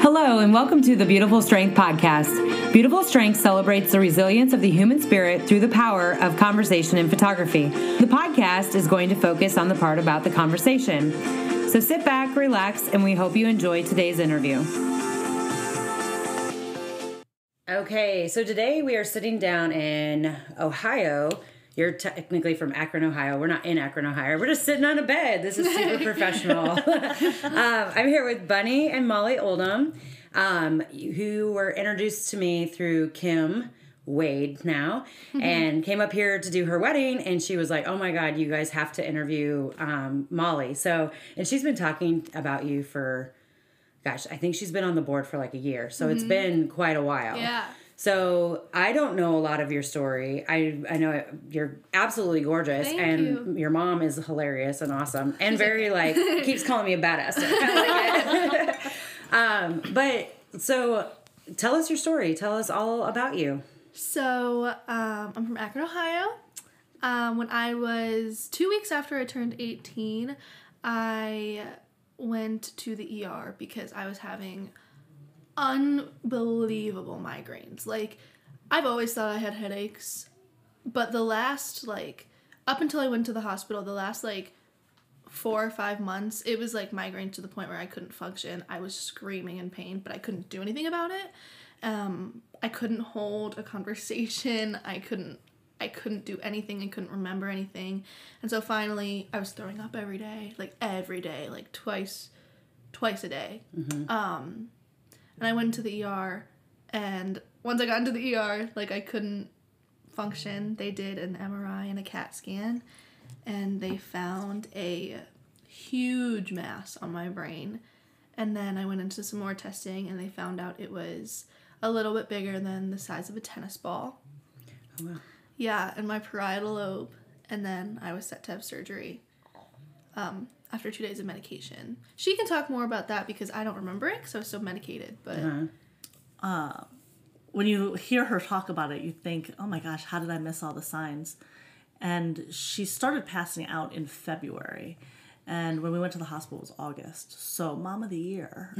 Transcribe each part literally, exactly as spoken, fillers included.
Hello, and welcome to the Beautiful Strength Podcast. Beautiful Strength celebrates the resilience of the human spirit through the power of conversation and photography. The podcast is going to focus on the part about the conversation. So sit back, relax, and we hope you enjoy today's interview. Okay, so today we are sitting down in Ohio. You're technically from Akron, Ohio. We're not in Akron, Ohio. We're just sitting on a bed. This is super professional. um, I'm here with Bunny and Molly Oldham, um, who were introduced to me through Kim Wade now, mm-hmm. and came up here to do her wedding. And she was like, "Oh my God, you guys have to interview um, Molly." So, and she's been talking about you for, gosh, I think she's been on the board for like a year. So mm-hmm. it's been quite a while. Yeah. So I don't know a lot of your story. I I know you're absolutely gorgeous, Thank and you. Your mom is hilarious and awesome, and very like keeps calling me a badass. So I kind of like it. um, but so tell us your story. Tell us all about you. So um, I'm from Akron, Ohio. Um, when I was two weeks after I turned eighteen, I went to the E R because I was having unbelievable migraines. Like, I've always thought I had headaches, but the last, like, up until I went to the hospital, the last, like, four or five months, it was, like, migraine to the point where I couldn't function. I was screaming in pain, but I couldn't do anything about it. Um, I couldn't hold a conversation. I couldn't, I couldn't do anything. I couldn't remember anything. And so finally, I was throwing up every day, like, every day, like, twice, twice a day. Mm-hmm. Um... And I went to the E R, and once I got into the E R, like, I couldn't function. They did an M R I and a CAT scan, and they found a huge mass on my brain. And then I went into some more testing, and they found out it was a little bit bigger than the size of a tennis ball. Oh, wow. Yeah, and my parietal lobe, and then I was set to have surgery. Um... after two days of medication. She can talk more about that because I don't remember it because I was so medicated. But uh-huh. uh, when you hear her talk about it, you think, oh my gosh, how did I miss all the signs? And she started passing out in February. And when we went to the hospital, it was August. So mom of the year.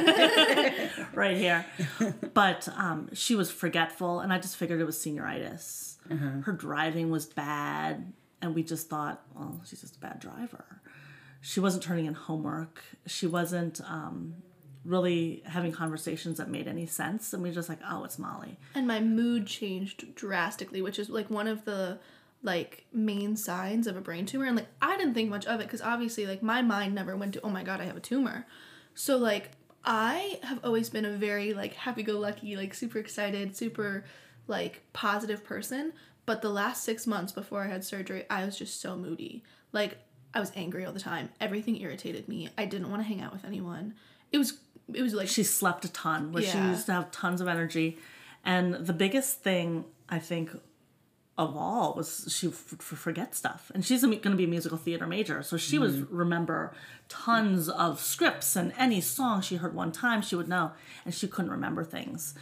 Right here. But um, she was forgetful, and I just figured it was senioritis. Uh-huh. Her driving was bad, and we just thought, well, she's just a bad driver. She wasn't turning in homework. She wasn't um, really having conversations that made any sense. And we were just like, oh, it's Molly. And my mood changed drastically, which is like one of the like main signs of a brain tumor. And like, I didn't think much of it because obviously like my mind never went to, oh my God, I have a tumor. So like, I have always been a very like happy-go-lucky, like super excited, super like positive person. But the last six months before I had surgery, I was just so moody. Like, I was angry all the time. Everything irritated me. I didn't want to hang out with anyone. It was, it was like... She slept a ton, where yeah. she used to have tons of energy. And the biggest thing, I think, of all was she f- f- forget stuff. And she's going to be a musical theater major, so she mm-hmm. would remember tons of scripts, and any song she heard one time, she would know. And she couldn't remember things.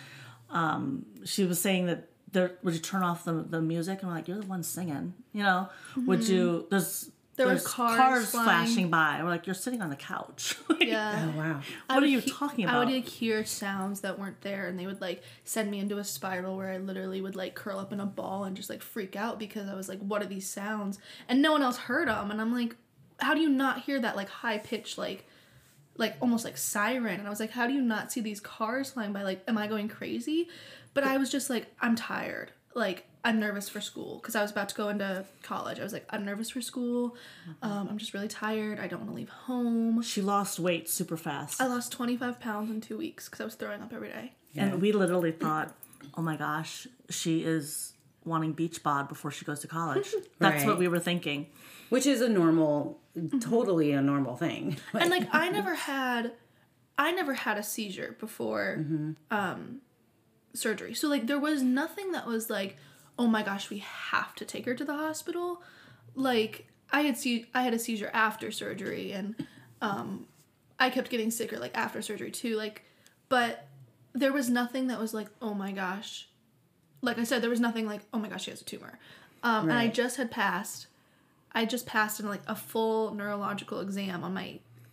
Um, she was saying that, there, would you turn off the, the music? And I'm like, you're the one singing, you know? Mm-hmm. Would you... There's... There There's were cars, cars flying. flashing by. We're like, you're sitting on the couch. Like, yeah. Oh, wow. What are you he- talking about? I would like, hear sounds that weren't there, and they would like send me into a spiral where I literally would like curl up in a ball and just like freak out because I was like, what are these sounds? And no one else heard them. And I'm like, how do you not hear that like high pitched, like, like almost like siren? And I was like, how do you not see these cars flying by? Like, am I going crazy? But I was just like, I'm tired. Like, I'm nervous for school because I was about to go into college. I was like, I'm nervous for school. Um, I'm just really tired. I don't want to leave home. She lost weight super fast. I lost twenty-five pounds in two weeks because I was throwing up every day. Yeah. And we literally thought, oh my gosh, she is wanting beach bod before she goes to college. That's right. what we were thinking. Which is a normal, totally a normal thing. And like, I never had, I never had a seizure before mm-hmm. um, surgery. So like, there was nothing that was like, oh my gosh, we have to take her to the hospital. Like, I had se- I had a seizure after surgery, and um, I kept getting sicker, like, after surgery, too. Like, but there was nothing that was like, oh my gosh. Like I said, there was nothing like, oh my gosh, she has a tumor. Um, right. And I just had passed, I just passed in, like, a full neurological exam on my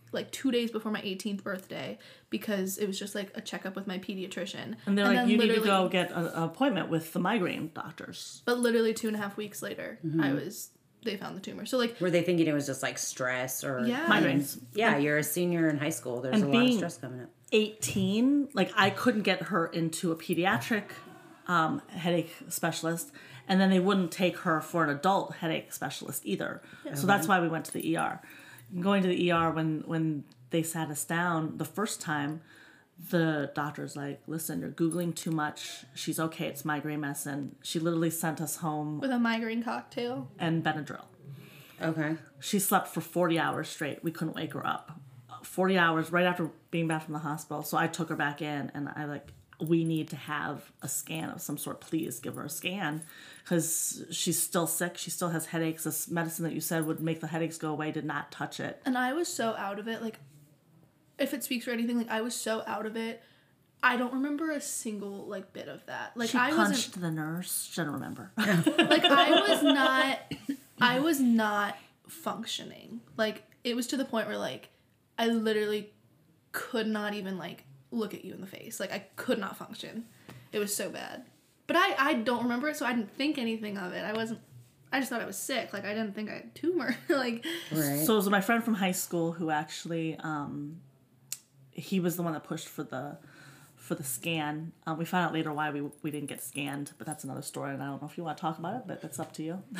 like two days before my eighteenth birthday because it was just like a checkup with my pediatrician. And they're and like, you need to literally- go get a- an appointment with the migraine doctors. But literally two and a half weeks later, I was, they found the tumor. So like, Were they thinking it was just like stress or Yeah. Migraines. Yeah, you're a senior in high school. There's And a lot of being- stress coming up. eighteen, like I couldn't get her into a pediatric um, headache specialist, and then they wouldn't take her for an adult headache specialist either. So that's why we went to the E R. Going to the E R when when they sat us down the first time, the doctor's like, "Listen, you're googling too much. She's okay. It's migraine medicine." She literally sent us home with a migraine cocktail. and Benadryl. Okay. She slept for forty hours straight. We couldn't wake her up. forty hours right after being back from the hospital. So I took her back in and I like, we need to have a scan of some sort. Please give her a scan because she's still sick. She still has headaches. This medicine that you said would make the headaches go away did not touch it. And I was so out of it. Like, if it speaks for anything, like I was so out of it. I don't remember a single like bit of that. Like She I punched wasn't the nurse. She didn't remember. like I was not I was not functioning. Like it was to the point where like I literally could not even like look at you in the face. Like I could not function. It was so bad. But I I don't remember it, so I didn't think anything of it. I wasn't I just thought I was sick. Like I didn't think I had a tumor. like Right. So it was my friend from high school who actually, um, he was the one that pushed for the for the scan. Um, we found out later why we we didn't get scanned, but that's another story, and I don't know if you want to talk about it, but that's up to you.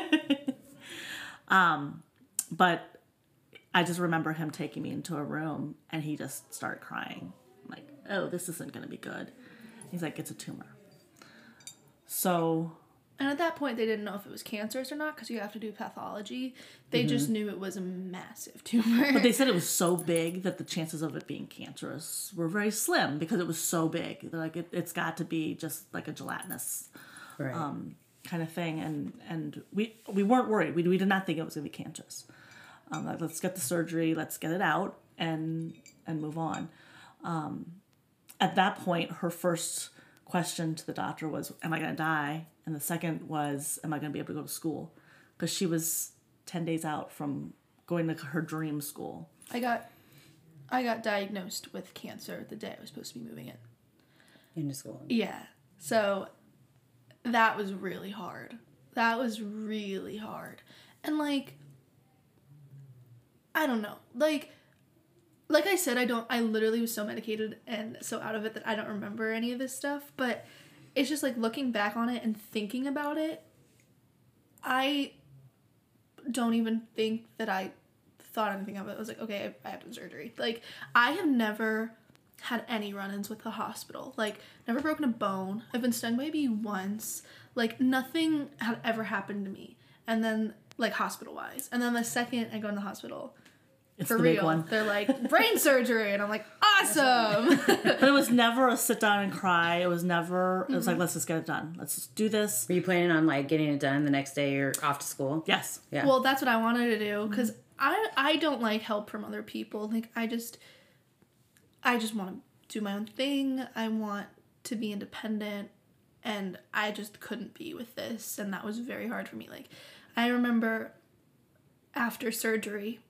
um, but I just remember him taking me into a room, and he just started crying, I'm like, "Oh, this isn't going to be good." He's like, "It's a tumor." So. And at that point, they didn't know if it was cancerous or not because you have to do pathology. They just knew it was a massive tumor. But they said it was so big that the chances of it being cancerous were very slim because it was so big. They're like, it, it's got to be just like a gelatinous Right. um, kind of thing. And and we we weren't worried. We, we did not think it was going to be cancerous. Um, like, let's get the surgery. Let's get it out and and move on. Um, at that point, her first question to the doctor was, "Am I going to die?" And the second was, "Am I going to be able to go to school?" Because she was ten days out from going to her dream school. I got I got diagnosed with cancer the day I was supposed to be moving in. Into school. Yeah. So that was really hard. That was really hard. And like I don't know. Like like I said, I don't I literally was so medicated and so out of it that I don't remember any of this stuff, but it's just like looking back on it and thinking about it, I don't even think that I thought anything of it. I was like, okay, I, I have to have surgery. Like, I have never had any run-ins with the hospital. Like, never broken a bone. I've been stung by a bee once. Like, nothing had ever happened to me. And then, like, hospital-wise. And then the second I go in the hospital, It's for the real, big one. they're like, brain surgery. And I'm like, awesome. But it was never a sit down and cry. It was never, it was like, let's just get it done. Let's just do this. Were you planning on like getting it done the next day or off to school? Yes. Yeah. Well, that's what I wanted to do because I I don't like help from other people. Like I just I just want to do my own thing. I want to be independent, and I just couldn't be with this, and that was very hard for me. Like I remember after surgery,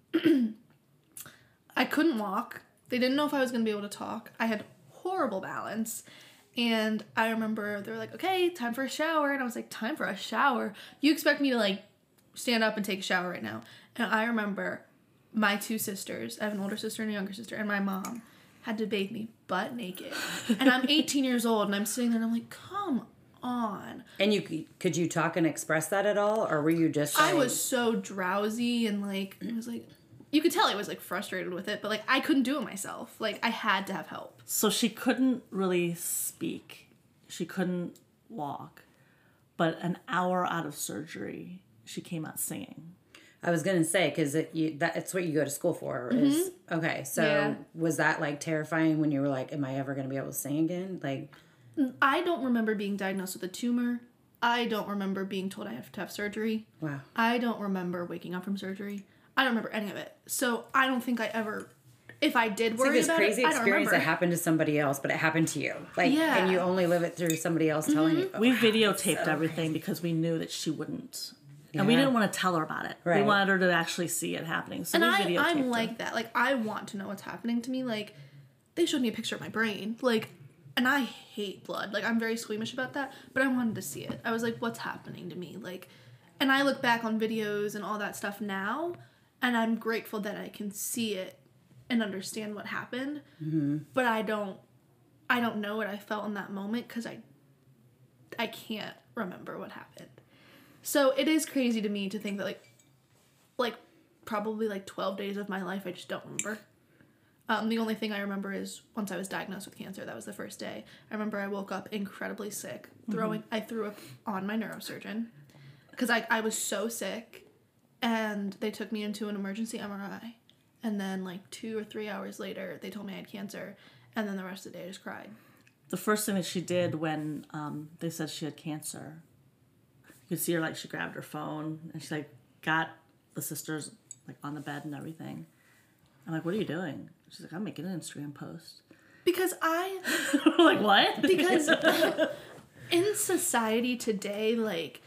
I couldn't walk. They didn't know if I was going to be able to talk. I had horrible balance. And I remember they were like, okay, time for a shower. And I was like, time for a shower? You expect me to like stand up and take a shower right now? And I remember my two sisters, I have an older sister and a younger sister, and my mom had to bathe me butt naked. And I'm eighteen years old and I'm sitting there and I'm like, come on. And you could you talk and express that at all, or were you just? I like- was so drowsy and like, it was like, you could tell I was like frustrated with it, but like I couldn't do it myself. Like I had to have help. So she couldn't really speak. She couldn't walk. But an hour out of surgery, she came out singing. I was gonna say because it, you, that's what you go to school for. Is okay. So Yeah. was that like terrifying when you were like, "Am I ever gonna be able to sing again?" Like, I don't remember being diagnosed with a tumor. I don't remember being told I have to have surgery. wow. I don't remember waking up from surgery. I don't remember any of it. So I don't think I ever, if I did It's like worry this about crazy it, I don't experience remember. that happened to somebody else, but it happened to you. Like, Yeah. and you only live it through somebody else telling you. We Oh, videotaped so everything because we knew that she wouldn't And we Yeah. didn't want to tell her about it. Right. We wanted her to actually see it happening. So And we I, videotaped I'm her. like that. Like, I want to know what's happening to me. Like, they showed me a picture of my brain. Like, and I hate blood. Like, I'm very squeamish about that. But I wanted to see it. I was like, what's happening to me? Like, and I look back on videos and all that stuff now, and I'm grateful that I can see it and understand what happened. Mm-hmm. But I don't, I don't know what I felt in that moment because I, I can't remember what happened. So it is crazy to me to think that like, like probably like twelve days of my life I just don't remember. Um, the only thing I remember is once I was diagnosed with cancer. That was the first day. I remember I woke up incredibly sick, throwing. Mm-hmm. I threw up on my neurosurgeon because I I was so sick, and they took me into an emergency M R I, and then like two or three hours later they told me I had cancer, and then the rest of the day I just cried. The first thing that she did when um, they said she had cancer, you could see her like she grabbed her phone and she like got the sisters like on the bed and everything. I'm like, what are you doing? She's like, I'm making an Instagram post. Because I... like, what? Because in society today, like,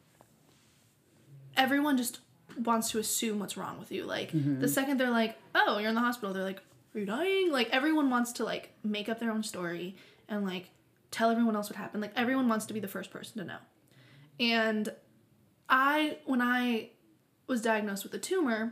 everyone just wants to assume what's wrong with you. Like, mm-hmm. the second they're like, oh, you're in the hospital, they're like, are you dying? Like, everyone wants to, like, make up their own story and, like, tell everyone else what happened. Like, everyone wants to be the first person to know. And I, when I was diagnosed with a tumor,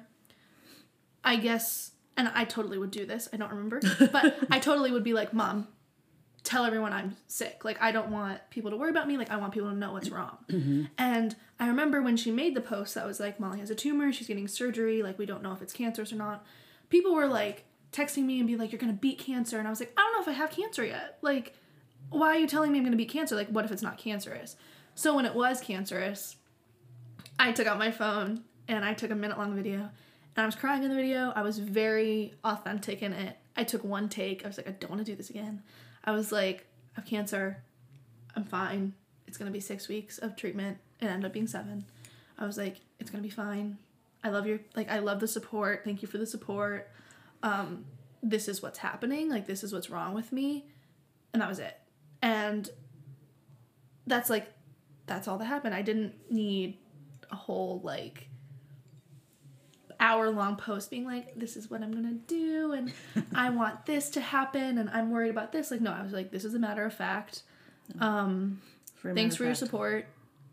I guess, and I totally would do this, I don't remember, but I totally would be like, Mom, tell everyone I'm sick. Like, I don't want people to worry about me. Like, I want people to know what's wrong. Mm-hmm. And I remember when she made the post that was like, Molly has a tumor, she's getting surgery, like, we don't know if it's cancerous or not. People were, like, texting me and be like, you're gonna beat cancer. And I was like, I don't know if I have cancer yet. Like, why are you telling me I'm gonna beat cancer? Like, what if it's not cancerous? So when it was cancerous, I took out my phone and I took a minute-long video. And I was crying in the video. I was very authentic in it. I took one take. I was like, I don't want to do this again. I was like, I have cancer. I'm fine. It's going to be six weeks of treatment. It ended up being seven. I was like, it's going to be fine. I love your, like, I love the support. Thank you for the support. Um, this is what's happening. Like, this is what's wrong with me. And that was it. And that's, like, that's all that happened. I didn't need a whole, like, hour-long post being like, this is what I'm gonna do, and I want this to happen, and I'm worried about this. Like, no, I was like, this is a matter of fact. Um, for thanks for fact. Your support.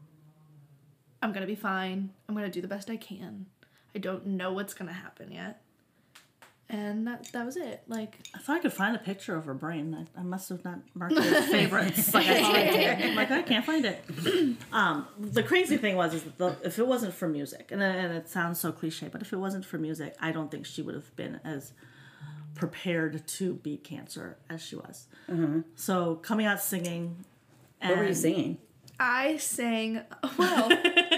I'm gonna be fine. I'm gonna do the best I can. I don't know what's gonna happen yet. And that that was it. Like, I thought I could find a picture of her brain. I, I must have not marked it as favorites. Like I thought I did. I'm like, I can't find it. Um, the crazy thing was, is that the, if it wasn't for music, and, and it sounds so cliche, but if it wasn't for music, I don't think she would have been as prepared to beat cancer as she was. Mm-hmm. So coming out singing. And what were you singing? I sang, well,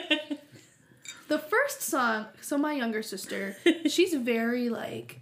the first song, so my younger sister, she's very like,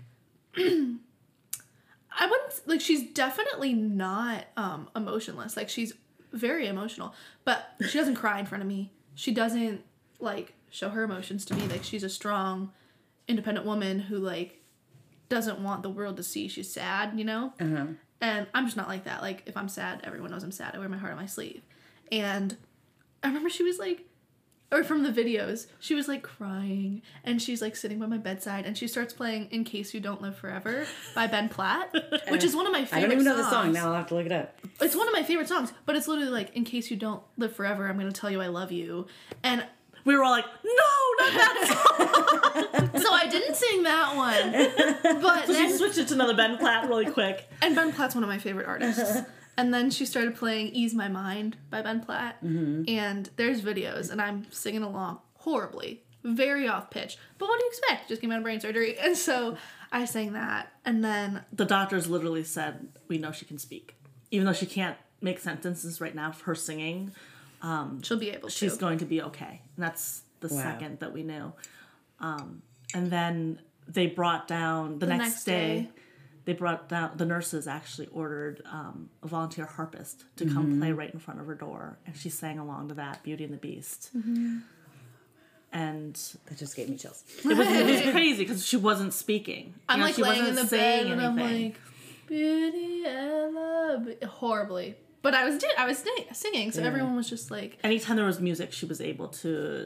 I wouldn't, like, she's definitely not um, emotionless. Like, she's very emotional, but she doesn't cry in front of me. She doesn't, like, show her emotions to me. Like, she's a strong, independent woman who, like, doesn't want the world to see she's sad, you know? Uh-huh. And I'm just not like that. Like, if I'm sad, everyone knows I'm sad. I wear my heart on my sleeve. And I remember she was, like, or from the videos, she was, like, crying, and she's, like, sitting by my bedside, and she starts playing In Case You Don't Live Forever by Ben Platt, which is one of my favorite songs. I don't even know the song. Now I'll have to look it up. It's one of my favorite songs, but it's literally, like, in case you don't live forever, I'm going to tell you I love you. And we were all like, no, not that song! So I didn't sing that one. But so then, she switched it to another Ben Platt really quick. And Ben Platt's one of my favorite artists. And then she started playing Ease My Mind by Ben Platt. Mm-hmm. And there's videos, and I'm singing along horribly. Very off pitch. But what do you expect? Just came out of brain surgery. And so I sang that. And then the doctors literally said, we know she can speak. Even though she can't make sentences right now for her singing, um, she'll be able to. She's going to be okay. And that's the wow. second that we knew. Um, and then they brought down, the, the next, next day, day, they brought down, the nurses actually ordered um, a volunteer harpist to mm-hmm. come play right in front of her door. And she sang along to that, Beauty and the Beast. Mm-hmm. And that just gave me chills. It was, it was crazy because she wasn't speaking. I'm you know, like she laying in the bed and anything. I'm like, Beauty and the Be-" horribly. But I was did I was sing- singing, so yeah. everyone was just like. Anytime there was music, she was able to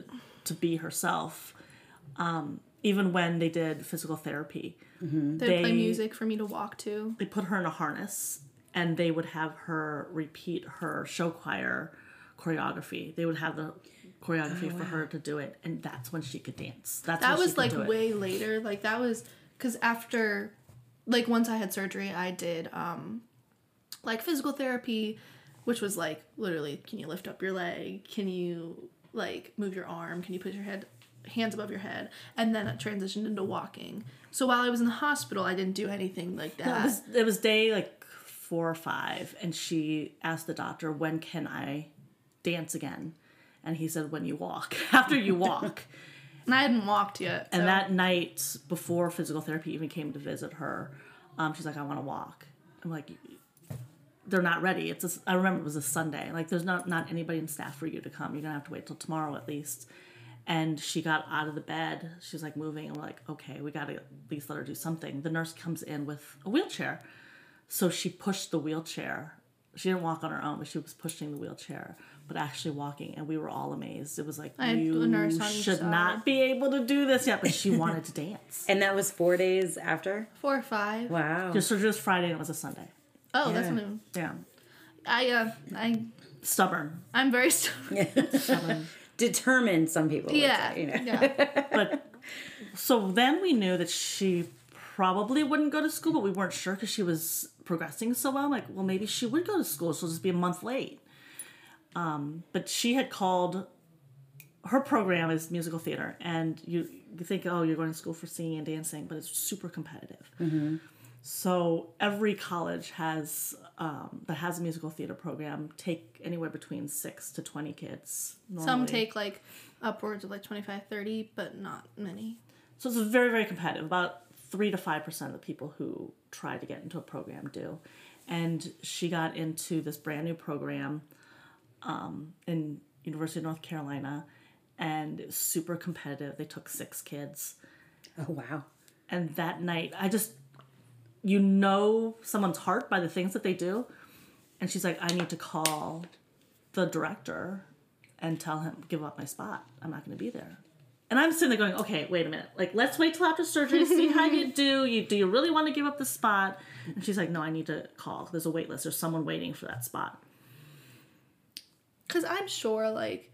to be herself. Um, even when they did physical therapy, mm-hmm. They'd they play music for me to walk to. They put her in a harness, and they would have her repeat her show choir choreography. They would have the choreography oh, wow. for her to do it, and that's when she could dance. That's that when was she could like way later. Like that was because after, like once I had surgery, I did um, like physical therapy, which was like literally, can you lift up your leg? Can you like move your arm? Can you put your head hands above your head? And then it transitioned into walking. So while I was in the hospital, I didn't do anything like that. No, it was, it was day like four or five, and she asked the doctor, when can I dance again? And he said, when you walk, after you walk. And I hadn't walked yet. So. And that night before physical therapy even came to visit her, um, she's like, I want to walk. I'm like, they're not ready. It's a, I remember it was a Sunday. Like, there's not, not anybody in staff for you to come. You're going to have to wait till tomorrow at least. And she got out of the bed. She was like moving. And we're like, okay, we got to at least let her do something. The nurse comes in with a wheelchair. So she pushed the wheelchair. She didn't walk on her own, but she was pushing the wheelchair, but actually walking. And we were all amazed. It was like, I you nurse should not be able to do this yet. But she wanted to dance. And that was four days after? Four or five. Wow. Your surgery was Friday and it was a Sunday. Oh, yeah. that's new. Yeah. I, uh, I... Stubborn. I'm very stubborn. Stubborn. Determined, some people yeah, would say, you know. Yeah. But so then we knew that she probably wouldn't go to school, but we weren't sure because she was progressing so well. I'm like, well, maybe she would go to school. She'll just be a month late. Um, but she had called, her program is musical theater, and you, you think, oh, you're going to school for singing and dancing, but it's super competitive. Mm-hmm. So every college has um, that has a musical theater program take anywhere between six to twenty kids. Normally. Some take like upwards of like twenty-five, thirty, but not many. So it's very, very competitive. About three to five percent of the people who try to get into a program do. And she got into this brand new program um, in University of North Carolina, and it was super competitive. They took six kids. Oh, wow. And that night, I just, you know someone's heart by the things that they do. And she's like, I need to call the director and tell him, give up my spot. I'm not going to be there. And I'm sitting there going, okay, wait a minute. Like, let's wait till after surgery to see how you do. You do you really want to give up the spot? And she's like, no, I need to call. There's a wait list. There's someone waiting for that spot. Because I'm sure, like,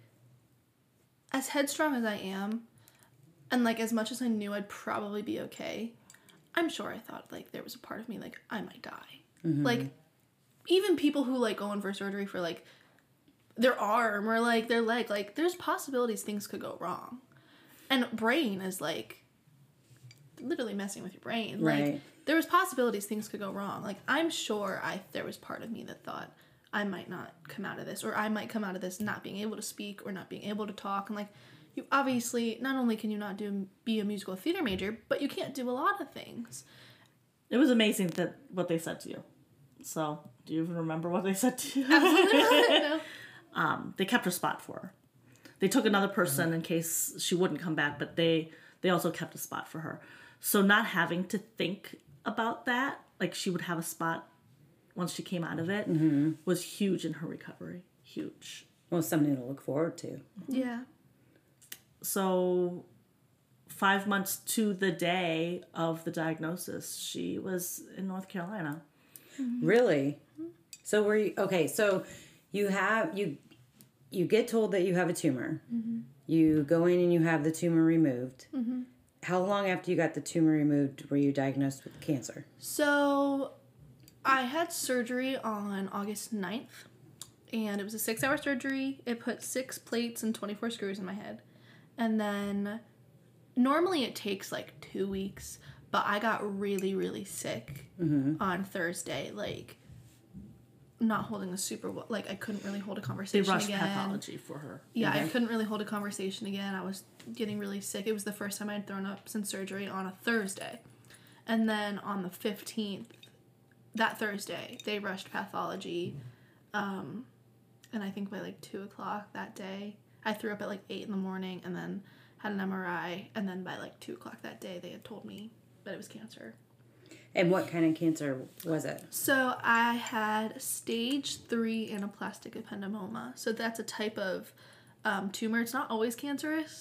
as headstrong as I am, and, like, as much as I knew I'd probably be okay, I'm sure I thought, like, there was a part of me, like, I might die. Mm-hmm. Like, even people who, like, go in for surgery for, like, their arm or, like, their leg, like, there's possibilities things could go wrong. And brain is, like, literally messing with your brain. Right. Like, there was possibilities things could go wrong. Like, I'm sure I there was part of me that thought I might not come out of this, or I might come out of this not being able to speak or not being able to talk. And, like, you obviously, not only can you not do be a musical theater major, but you can't do a lot of things. It was amazing that what they said to you. So, do you even remember what they said to you? Absolutely not. No. Um, they kept her spot for her. They took another person in case she wouldn't come back, but they they also kept a spot for her. So not having to think about that, like she would have a spot once she came out of it, mm-hmm. was huge in her recovery. Huge. Well, something to look forward to. Yeah. So five months to the day of the diagnosis, she was in North Carolina. Mm-hmm. Really? So were you, okay, so you have, you... You get told that you have a tumor. Mm-hmm. You go in and you have the tumor removed. Mm-hmm. How long after you got the tumor removed were you diagnosed with cancer? So, I had surgery on August ninth. And it was a six-hour surgery. It put six plates and twenty-four screws in my head. And then, normally it takes like two weeks. But I got really, really sick mm-hmm. on Thursday. Like, not holding a super well, like I couldn't really hold a conversation They rushed again. pathology for her. Yeah, okay. I couldn't really hold a conversation again. I was getting really sick. It was the first time I'd thrown up since surgery on a Thursday. And then on the fifteenth, that Thursday, they rushed pathology. Um, and I think by like two o'clock that day, I threw up at like eight in the morning and then had an M R I. And then by like two o'clock that day, they had told me that it was cancer. And what kind of cancer was it? So I had stage three anaplastic ependymoma. So that's a type of um, tumor. It's not always cancerous,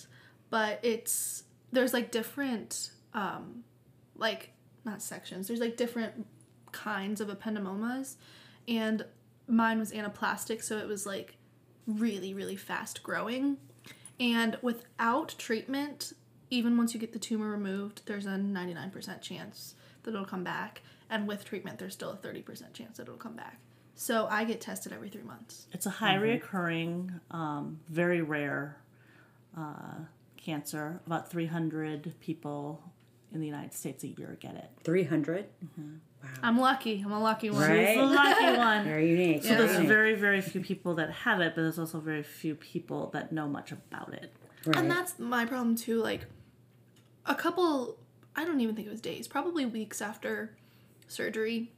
but it's there's like different um like not sections. There's like different kinds of ependymomas, and mine was anaplastic, so it was like really really fast growing. And without treatment, even once you get the tumor removed, there's a ninety-nine percent chance that it'll come back, and with treatment there's still a thirty percent chance that it'll come back. So I get tested every three months. It's a high mm-hmm. reoccurring, um, very rare uh, cancer. About three hundred people in the United States a year get it. three hundred? Mm-hmm. Wow. I'm lucky. I'm a lucky one. Right? She's a lucky one. Very unique. So Yeah. there's very, very few people that have it, but there's also very few people that know much about it. Right. And that's my problem too. Like, a couple, I don't even think it was days, probably weeks after surgery,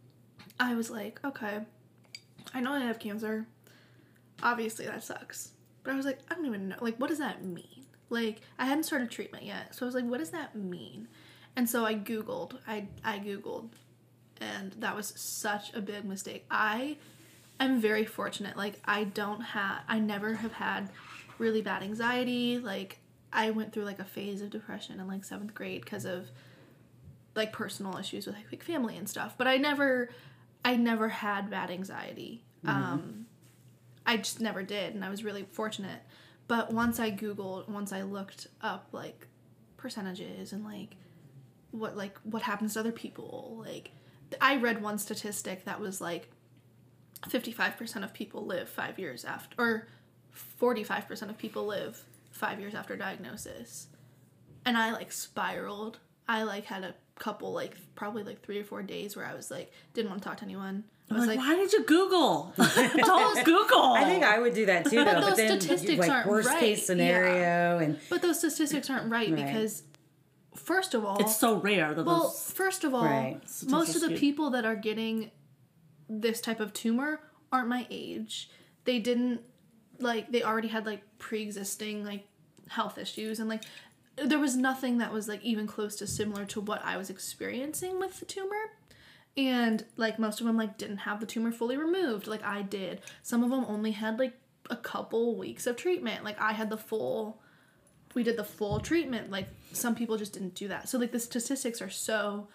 I was like, okay, I know I have cancer. Obviously, that sucks. But I was like, I don't even know. Like, what does that mean? Like, I hadn't started treatment yet. So I was like, what does that mean? And so I Googled. I, I Googled. And that was such a big mistake. I am very fortunate. Like, I don't have, I never have had really bad anxiety. Like, I went through, like, a phase of depression in, like, seventh grade because of, like, personal issues with, like, like, family and stuff. But I never, I never had bad anxiety. Mm-hmm. Um, I just never did, and I was really fortunate. But once I Googled, once I looked up, like, percentages and, like, what, like, what happens to other people, like, I read one statistic that was, like, fifty-five percent of people live five years after, or forty-five percent of people live five years after diagnosis. And I, like, spiraled. I, like, had a couple, like, probably, like, three or four days where I was, like, didn't want to talk to anyone. I was like, like, why did you Google? Don't Google. I think I would do that too, But though. those But then, statistics like, aren't worst right. case scenario, and But those statistics aren't right, Right. because, first of all... It's so rare that Well, those... first of all, Right. most of the skewed. people that are getting this type of tumor aren't my age. They didn't, like, they already had, like, pre-existing, like, health issues, and, like, there was nothing that was, like, even close to similar to what I was experiencing with the tumor. And, like, most of them, like, didn't have the tumor fully removed, like I did. Some of them only had, like, a couple weeks of treatment. Like, I had the full, we did the full treatment. Like, some people just didn't do that. So, like, the statistics are so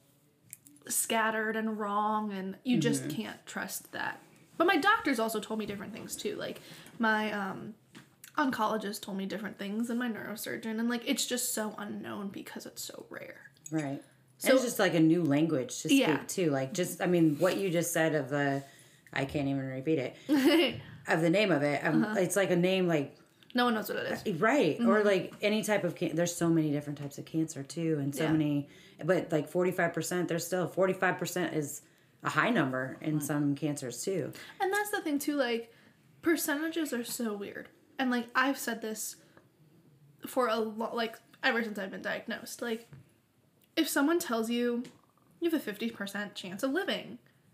scattered and wrong, and you mm-hmm. just can't trust that. But my doctors also told me different things, too. Like, my, um... oncologist told me different things, and my neurosurgeon, and, like, it's just so unknown because it's so rare. right. So and it's just like a new language to speak yeah. too. Like, just I mean, what you just said of the, I can't even repeat it, of the name of it. Um, uh-huh. It's like a name like. No one knows what it is. Right. Mm-hmm. Or like any type of cancer. There's so many different types of cancer too, and so yeah. many. But like forty-five percent, there's still forty-five percent is a high number in mm-hmm. some cancers too. And that's the thing too. Like, percentages are so weird. And, like, I've said this for a lot, like, ever since I've been diagnosed. Like, if someone tells you you have a fifty percent chance of living,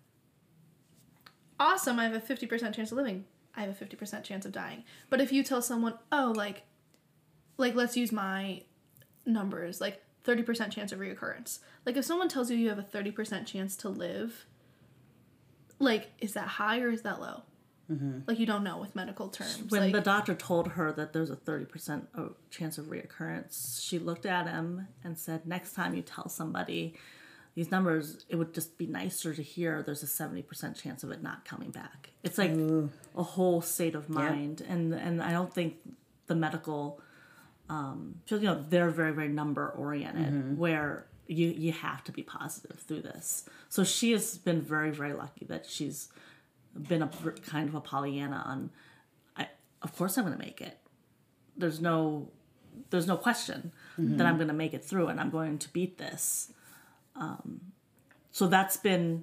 awesome, I have a fifty percent chance of living. I have a fifty percent chance of dying. But if you tell someone, oh, like, like, let's use my numbers, like, thirty percent chance of reoccurrence. Like, if someone tells you you have a thirty percent chance to live, like, is that high or is that low? Mm-hmm. Like, you don't know with medical terms. When like, the doctor told her that there's a thirty percent chance of reoccurrence, she looked at him and said, next time you tell somebody these numbers, it would just be nicer to hear there's a seventy percent chance of it not coming back. It's like Ooh. a whole state of mind. Yep. And and I don't think the medical, um, you know, they're very, very number oriented, mm-hmm. where you, you have to be positive through this. So she has been very, very lucky that she's been a kind of a Pollyanna on, I, of course I'm going to make it. There's no, there's no question mm-hmm. that I'm going to make it through and I'm going to beat this. Um, so that's been,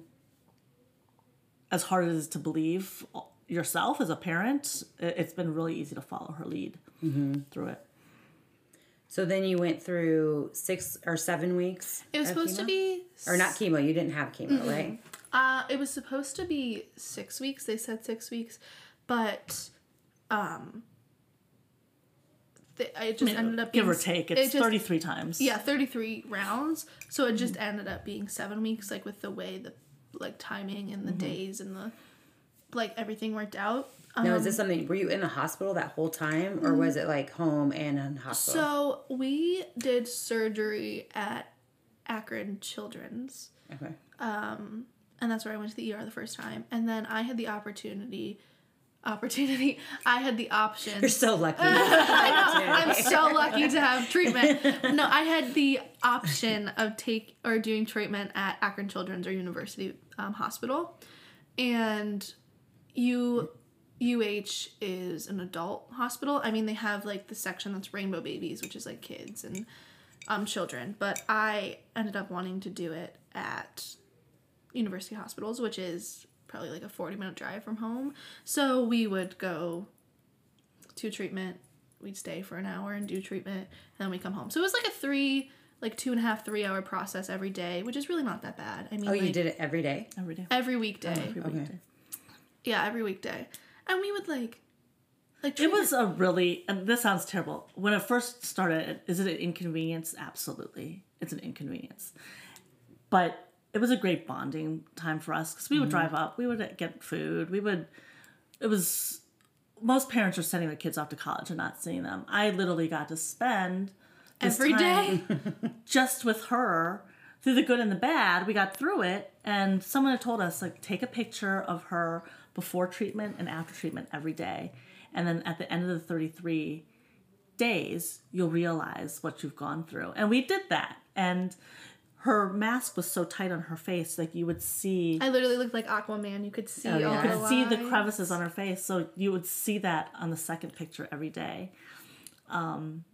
as hard as it is to believe yourself as a parent, it's been really easy to follow her lead mm-hmm. through it. So then you went through six or seven weeks. It was supposed chemo? to be, or not chemo. You didn't have chemo, mm-hmm. right? Uh, it was supposed to be six weeks. They said six weeks, but um, th- it just I mean, ended up being, give or take. It's it just, thirty-three times. Yeah, thirty-three rounds. So it just mm-hmm. ended up being seven weeks, like with the way the like timing and the mm-hmm. days and the like everything worked out. Now, is this something, were you in the hospital that whole time, or was it like home and in hospital? So we did surgery at Akron Children's. Okay. Um, and that's where I went to the E R the first time. And then I had the opportunity, opportunity, I had the option. You're so lucky. I know, I'm so lucky to have treatment. No, I had the option of take or doing treatment at Akron Children's or University um, Hospital. And you... U H is an adult hospital. I mean, they have like the section that's Rainbow Babies, which is like kids and um, children. But I ended up wanting to do it at University Hospitals, which is probably like a forty minute drive from home. So we would go to treatment. We'd stay for an hour and do treatment, and then we come home. So it was like a three, like two and a half, three hour process every day, which is really not that bad. I mean, oh, like, you did it every day? Every day. every weekday. Every Okay. weekday. Yeah, every weekday. And we would like, like It was a really, and this sounds terrible. When it first started, is it an inconvenience? Absolutely. It's an inconvenience. But it was a great bonding time for us because we would drive up, we would get food, we would, it was, most parents are sending their kids off to college and not seeing them. I literally got to spend this every day. time just with her through the good and the bad. We got through it, and someone had told us, like, take a picture of her before treatment and after treatment every day. And then at the end of the thirty-three days, you'll realize what you've gone through. And we did that. And her mask was so tight on her face, like you would see... I literally looked like Aquaman. You could see Oh, all yeah. the You could see the lines. crevices on her face. So you would see that on the second picture every day. And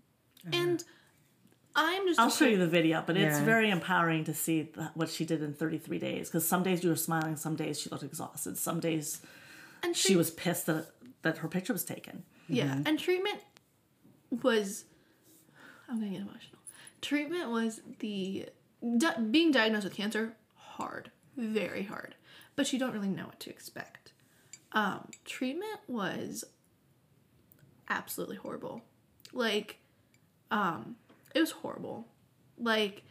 I'm just... I'll show you the video, but it's Yeah. very empowering to see th- what she did in thirty-three days. Because some days you were smiling, some days she looked exhausted, some days and she was pissed that that her picture was taken. Yeah, and treatment was... I'm gonna get emotional. Treatment was the... Di- being diagnosed with cancer, hard. Very hard. But you don't really know what to expect. Um, treatment was absolutely horrible. Like, um... it was horrible. Like,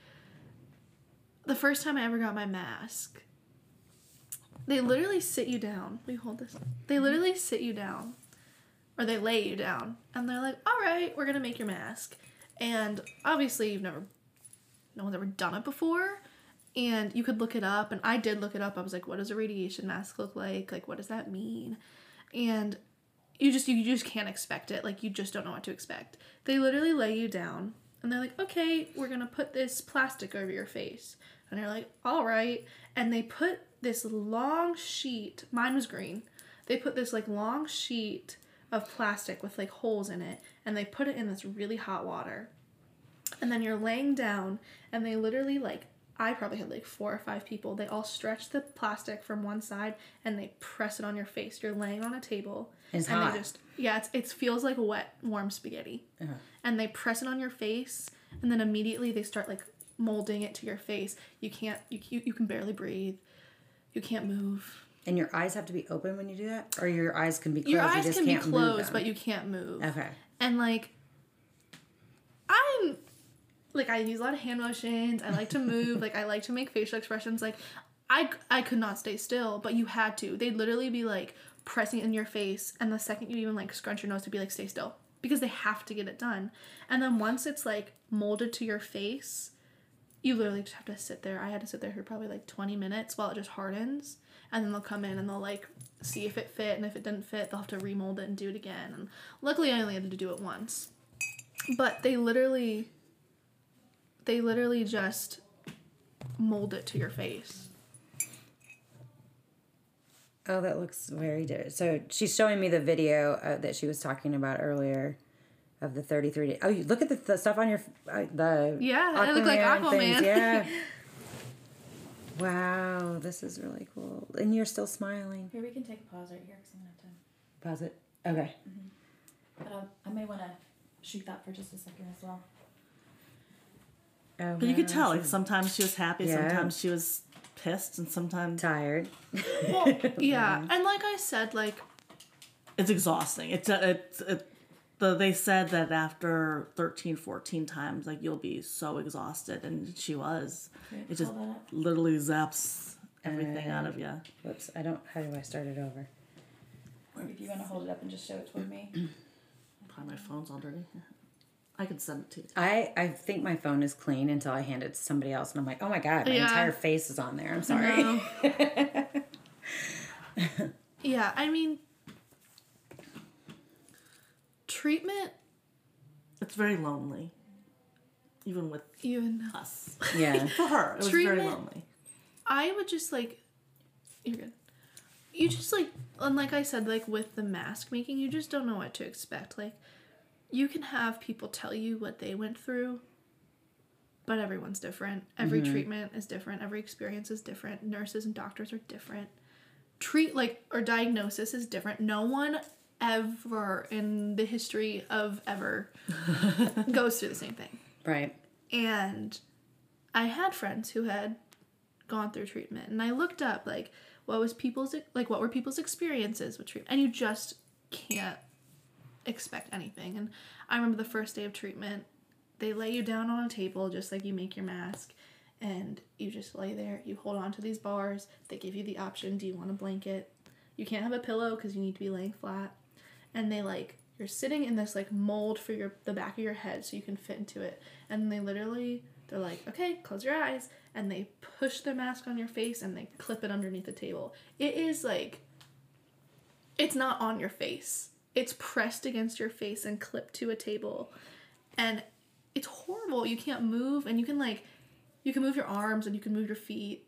the first time I ever got my mask, they literally sit you down. Will you hold this? They literally sit you down, or they lay you down, and they're like, all right, we're going to make your mask. And obviously, you've never, no one's ever done it before, and you could look it up, and I did look it up. I was like, what does a radiation mask look like? Like, what does that mean? And you just, you just can't expect it. Like, you just don't know what to expect. They literally lay you down, and they're like, okay, we're going to put this plastic over your face. And they're like, all right. And they put this long sheet. Mine was green. They put this, like, long sheet of plastic with, like, holes in it. And they put it in this really hot water. And then you're laying down. And they literally, like, I probably had, like, four or five people. They all stretch the plastic from one side. And they press it on your face. You're laying on a table. It's and hot. They just, yeah, it's, it feels like wet, warm spaghetti. Uh-huh. And they press it on your face, and then immediately they start like molding it to your face. You can't, you you, you can barely breathe, you can't move. And your eyes have to be open when you do that, or your eyes can be closed. Your you eyes just can be can't move closed, them? but you can't move. Okay. And like, I'm like I use a lot of hand motions. I like to move. Like I like to make facial expressions. Like I I could not stay still, but you had to. They'd literally be like pressing in your face, and the second you even like scrunch your nose to be like stay still. Because they have to get it done. And then once it's, like, molded to your face, you literally just have to sit there. I had to sit there for probably, like, twenty minutes while it just hardens. And then they'll come in and they'll, like, see if it fit. And if it didn't fit, they'll have to remold it and do it again. And luckily, I only had to do it once. But they literally, they literally just mold it to your face. Oh, that looks very different. So she's showing me the video uh, that she was talking about earlier of the thirty-three days. Oh, you look at the, the stuff on your uh, the Yeah, I look like Aquaman. Yeah. Wow, this is really cool. And you're still smiling. Here, we can take a pause right here because I'm going to have to. Pause it. Okay. But um, I may want to shoot that for just a second as well. Oh, But you could wow. tell, like, sometimes she was happy, Yeah. sometimes she was pissed, and sometimes Tired. Well, yeah. And like I said, like, it's exhausting. It's a, it's it, the, they said that after thirteen, fourteen times, like, you'll be so exhausted, and she was. Okay, It just pull that up. literally zaps everything Uh, out of you. Whoops. I don't. How do I start it over? If you want to hold it up and just show it toward me. Probably my phone's all dirty. I can send it to you. I, I think my phone is clean until I hand it to somebody else, and I'm like, oh my god, my Yeah. entire face is on there. I'm sorry. No. Yeah, I mean, treatment, It's very lonely. Even with even us. Yeah. For her, it was very Treatment- lonely. I would just like, you're good. You just like, and like I said, like with the mask making, you just don't know what to expect. Like, you can have people tell you what they went through, but everyone's different. Every treatment is different. Every experience is different. Nurses and doctors are different. Treat like or diagnosis is different. No one ever in the history of ever goes through the same thing. Right. And I had friends who had gone through treatment, and I looked up like what was people's like what were people's experiences with treatment, and you just can't expect anything. And I remember the first day of treatment, they lay you down on a table just like you make your mask, and you just lay there, you hold on to these bars, they give you the option, do you want a blanket? You can't have a pillow because you need to be laying flat. And they like you're sitting in this like mold for your the back of your head so you can fit into it, and they literally they're like, okay, close your eyes, and they push their mask on your face and they clip it underneath the table. It is like, it's not on your face. It's pressed against your face and clipped to a table. And it's horrible. You can't move, and you can like, you can move your arms and you can move your feet,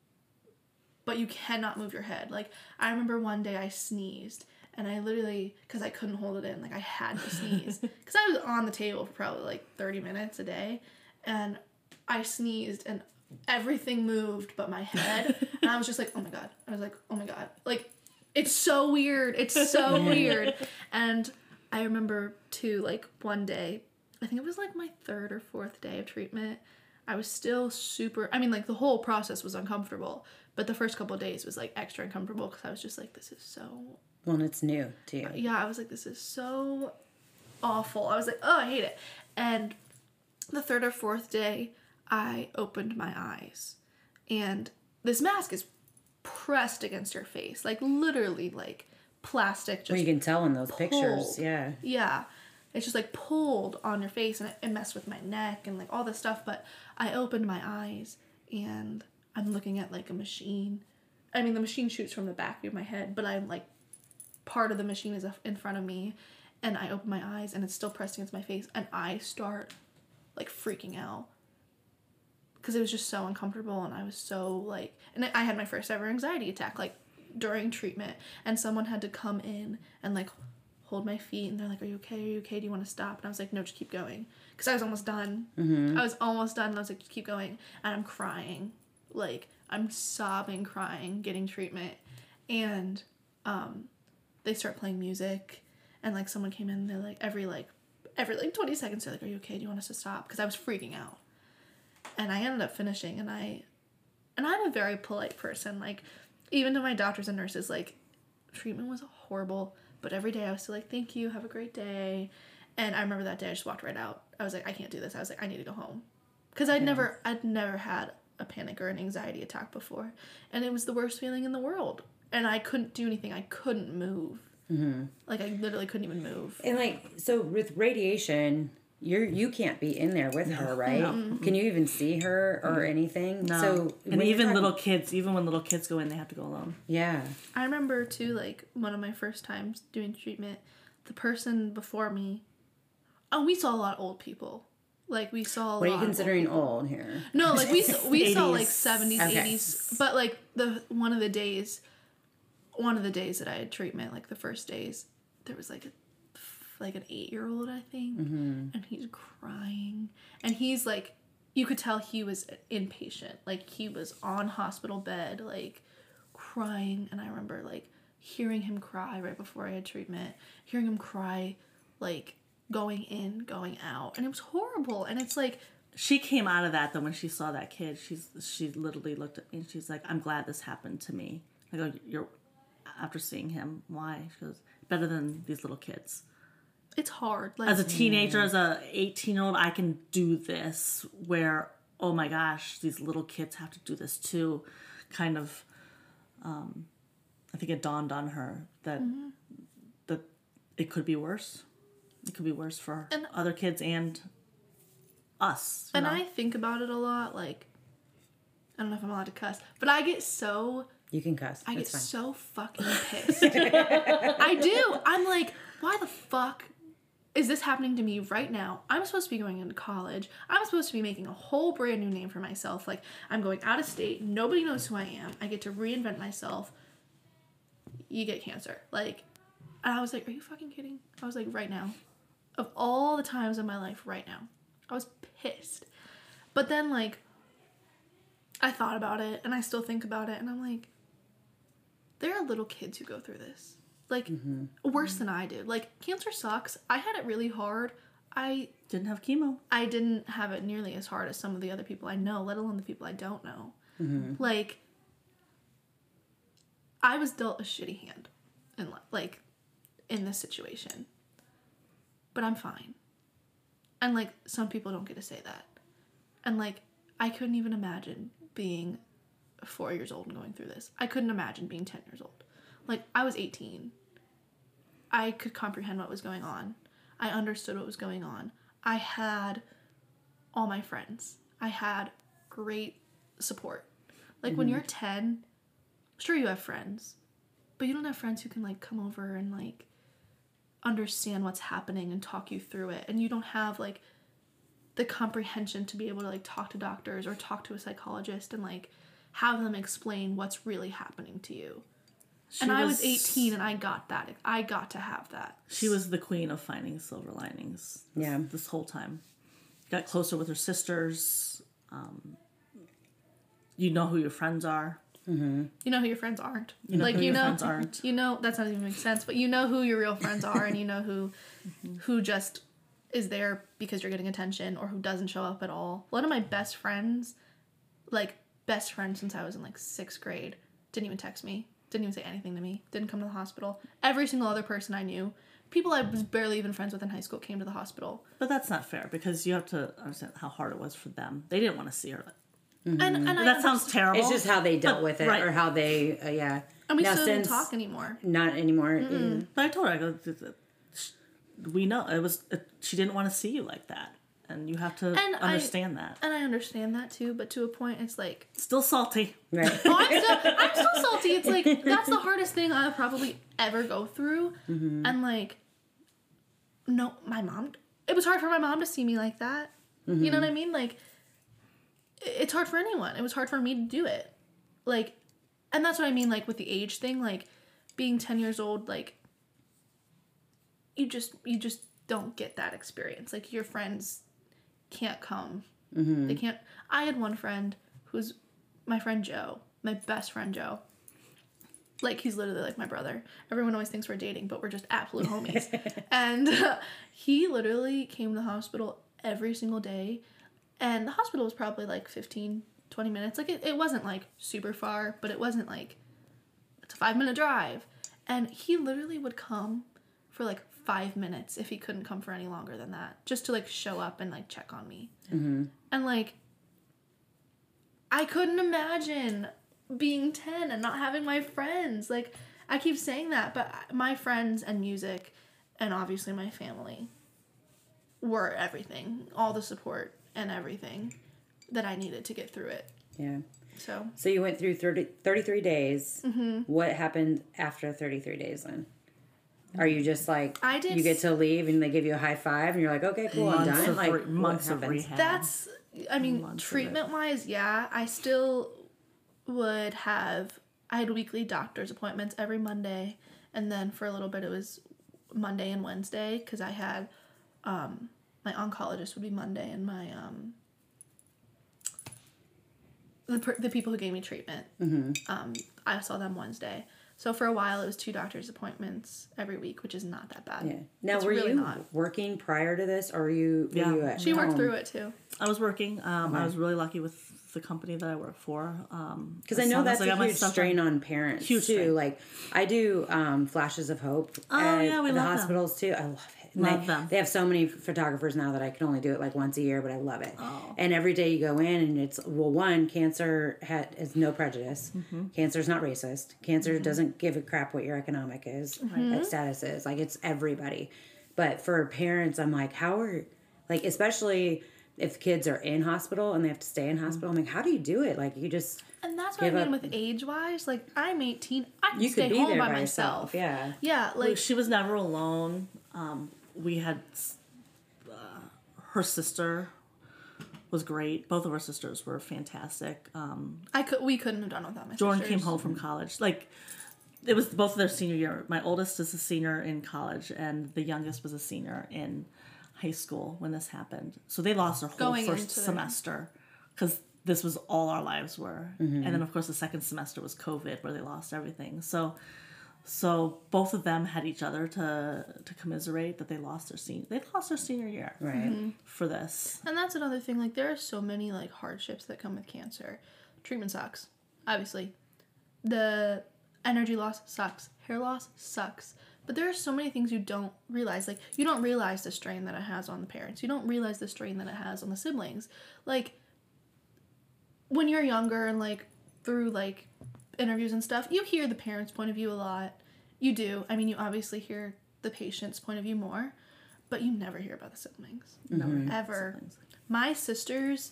but you cannot move your head. Like, I remember one day I sneezed, and I literally, because I couldn't hold it in, like I had to sneeze. Because I was on the table for probably like thirty minutes a day, and I sneezed, and everything moved but my head. And I was just like, oh my god. I was like, oh my god. Like, it's so weird. It's so weird. And I remember too, like one day, I think it was like my third or fourth day of treatment, I was still super, I mean, like the whole process was uncomfortable, but the first couple of days was like extra uncomfortable because I was just like, this is so, Well, and it's new to you. yeah, I was like, this is so awful. I was like, oh, I hate it. And the third or fourth day, I opened my eyes, and this mask is pressed against your face, like literally like plastic just Well, you can tell in those pictures. pulled. Yeah. Yeah. It's just like pulled on your face, and it, it messed with my neck and like all this stuff. But I opened my eyes, and I'm looking at like a machine. I mean, the machine shoots from the back of my head, but I'm like, part of the machine is in front of me, and I open my eyes, and it's still pressed against my face, and I start like freaking out because it was just so uncomfortable, and I was so like, and I had my first ever anxiety attack like during treatment, and someone had to come in and like hold my feet, and they're like, are you okay? Are you okay? Do you want to stop? And I was like, no, just keep going. Because I was almost done. Mm-hmm. I was almost done, and I was like, just keep going. And I'm crying. Like, I'm sobbing, crying, getting treatment. And um, they start playing music, and like someone came in, and they're like, every like, every like twenty seconds, they're like, are you okay? Do you want us to stop? Because I was freaking out. And I ended up finishing, and I, and I'm a very polite person. Like, even to my doctors and nurses, like, treatment was horrible. But every day I was still like, thank you, have a great day. And I remember that day I just walked right out. I was like, I can't do this. I was like, I need to go home. Because I'd yeah. never, I'd never had a panic or an anxiety attack before. And it was the worst feeling in the world. And I couldn't do anything. I couldn't move. Mm-hmm. Like, I literally couldn't even move. And like, so with radiation, you're, you can't be in there with no. her, right? No. Mm-hmm. Can you even see her or anything? No. So and even little kids, even when little kids go in, they have to go alone. Yeah. I remember too, like, one of my first times doing treatment, the person before me, oh, we saw a lot of old people. Like, we saw a lot What are you considering old, old here? No, like, we saw, we saw like seventies, okay. eighties. But, like, the one of the days, one of the days that I had treatment, like, the first days, there was, like, a like an eight-year-old, I think, mm-hmm. and he's crying, and he's like, you could tell he was inpatient, like he was on hospital bed, like crying. And I remember like hearing him cry right before I had treatment, hearing him cry, like going in, going out, and it was horrible. And it's like, she came out of that though when she saw that kid. She's she literally looked at me and she's like, I'm glad this happened to me. I go, you're after seeing him, why? She goes, better than these little kids. It's hard. Like, as a teenager, as a eighteen-year-old, I can do this where, oh my gosh, these little kids have to do this too. Kind of, um, I think it dawned on her that mm-hmm. it could be worse. It could be worse for And- other kids and us. you And know? I think about it a lot. Like, I don't know if I'm allowed to cuss, but I get so You can cuss. I get It's fine. so fucking pissed. I do. I'm like, why the fuck is this happening to me right now? I'm supposed to be going into college. I'm supposed to be making a whole brand new name for myself. Like, I'm going out of state. Nobody knows who I am. I get to reinvent myself. You get cancer. Like, and I was like, are you fucking kidding? I was like, right now. Of all the times in my life, right now. I was pissed. But then, like, I thought about it, and I still think about it, and I'm like, there are little kids who go through this. Like, Mm-hmm. worse than I did. Like, cancer sucks. I had it really hard. I Didn't have chemo. I didn't have it nearly as hard as some of the other people I know, let alone the people I don't know. Like, I was dealt a shitty hand, in li- like, in this situation. But I'm fine. And, like, some people don't get to say that. And, like, I couldn't even imagine being four years old and going through this. I couldn't imagine being ten years old. Like, I was eighteen. I could comprehend what was going on. I understood what was going on. I had all my friends. I had great support. Like, mm-hmm. when you're ten, sure you have friends, but you don't have friends who can, like, come over and, like, understand what's happening and talk you through it. And you don't have, like, the comprehension to be able to, like, talk to doctors or talk to a psychologist and, like, have them explain what's really happening to you. She and I was was eighteen and I got that. I got to have that. She was the queen of finding silver linings. This, Yeah. This whole time. Got closer with her sisters. Um, you know who your friends are. Mm-hmm. You know who your friends aren't. You know like, who you your know, friends aren't. You know, that doesn't even make sense, but you know who your real friends are, and you know who mm-hmm. who just is there because you're getting attention or who doesn't show up at all. One of my best friends, like, best friend since I was in, like, sixth grade, didn't even text me. Didn't even say anything to me. Didn't come to the hospital. Every single other person I knew, people I was barely even friends with in high school, came to the hospital. But that's not fair because you have to understand how hard it was for them. They didn't want to see her. Mm-hmm. And, and that I sounds terrible. It's just how they dealt but, with it, right. or how they, uh, yeah. And we now, still since don't talk anymore. Not anymore. Mm. But I told her, I go, we know it was. It, she didn't want to see you like that, and you have to And understand I, that. And I understand that too, but to a point, it's like, Still salty. Right. oh, I'm still, I'm still salty. It's like, that's the hardest thing I'll probably ever go through. Mm-hmm. And, like, no, my mom, it was hard for my mom to see me like that. Mm-hmm. You know what I mean? Like, it's hard for anyone. It was hard for me to do it. Like, and that's what I mean, like, with the age thing, like, being ten years old, like, you just, you just don't get that experience. Like, your friends can't come. Mm-hmm. They can't. I had one friend who's my friend Joe, my best friend Joe. Like, he's literally like my brother. Everyone always thinks we're dating, but we're just absolute homies. And uh, he literally came to the hospital every single day. And the hospital was probably like fifteen, twenty minutes. Like, it, it wasn't like super far, but it wasn't like, it's a five minute drive. And he literally would come for like five minutes if he couldn't come for any longer than that, just to, like, show up and, like, check on me. Mm-hmm. And, like, I couldn't imagine being ten and not having my friends. Like, I keep saying that, but my friends and music and obviously my family were everything, all the support and everything that I needed to get through it. Yeah. So So you went through thirty, thirty-three days. Mm-hmm. What happened after thirty-three days then? Are you just like, I did you get to leave and they give you a high five and you're like, okay, cool, I'm Months done? of Like, re- what months of happens? rehab. that's, I mean, Months of it. treatment-wise, yeah, I still would have, I had weekly doctor's appointments every Monday, and then for a little bit it was Monday and Wednesday, because I had, um, my oncologist would be Monday, and my, um, the, per- the people who gave me treatment, mm-hmm. um, I saw them Wednesday. So for a while it was two doctor's appointments every week, which is not that bad. Yeah. Now, It's were really you not. working prior to this, or were you, were Yeah. you at She worked home? through it too. I was working. Um, Okay. I was really lucky with the company that I work for. Um, Because I as know long as that's got a my huge stuff strain done. on parents Huge too. strain. Like, I do um, Flashes of Hope Oh, at yeah, we the love them. hospitals too. I love it. And Love they, them. They have so many photographers now that I can only do it like once a year, but I love it. Oh. And every day you go in and it's, well, one, cancer ha- has no prejudice. Mm-hmm. Cancer is not racist. Cancer mm-hmm. doesn't give a crap what your economic is, mm-hmm. like status is. Like, it's everybody. But for parents, I'm like, how are, like, especially if kids are in hospital and they have to stay in hospital, I'm like, how do you do it? Like, you just... And that's what I mean up. with age-wise. Like, I'm eighteen. I can You stay could be home there by, by myself. yourself, yeah. Yeah, like... Like, she was never alone. Um, we had... Uh, her sister was great. Both of our sisters were fantastic. Um, I could. We couldn't have done without my Jordan sisters. came home from college. Like, it was both of their senior year. My oldest is a senior in college, and the youngest was a senior in high school when this happened. So they lost their whole Going first into semester because this was all our lives were. Mm-hmm. And then, of course, the second semester was COVID, where they lost everything. So, so both of them had each other to to commiserate that they lost their senior. They lost their senior year, right, Mm-hmm. for this. And that's another thing. Like, there are so many like hardships that come with cancer. Treatment sucks, obviously. The energy loss sucks. Hair loss sucks. But there are so many things you don't realize. Like, you don't realize the strain that it has on the parents. You don't realize the strain that it has on the siblings. Like, when you're younger and, like, through, like, interviews and stuff, you hear the parents' point of view a lot. You do. I mean, you obviously hear the patient's point of view more. But you never hear about the siblings. Mm-hmm. Ever. Siblings. My sisters,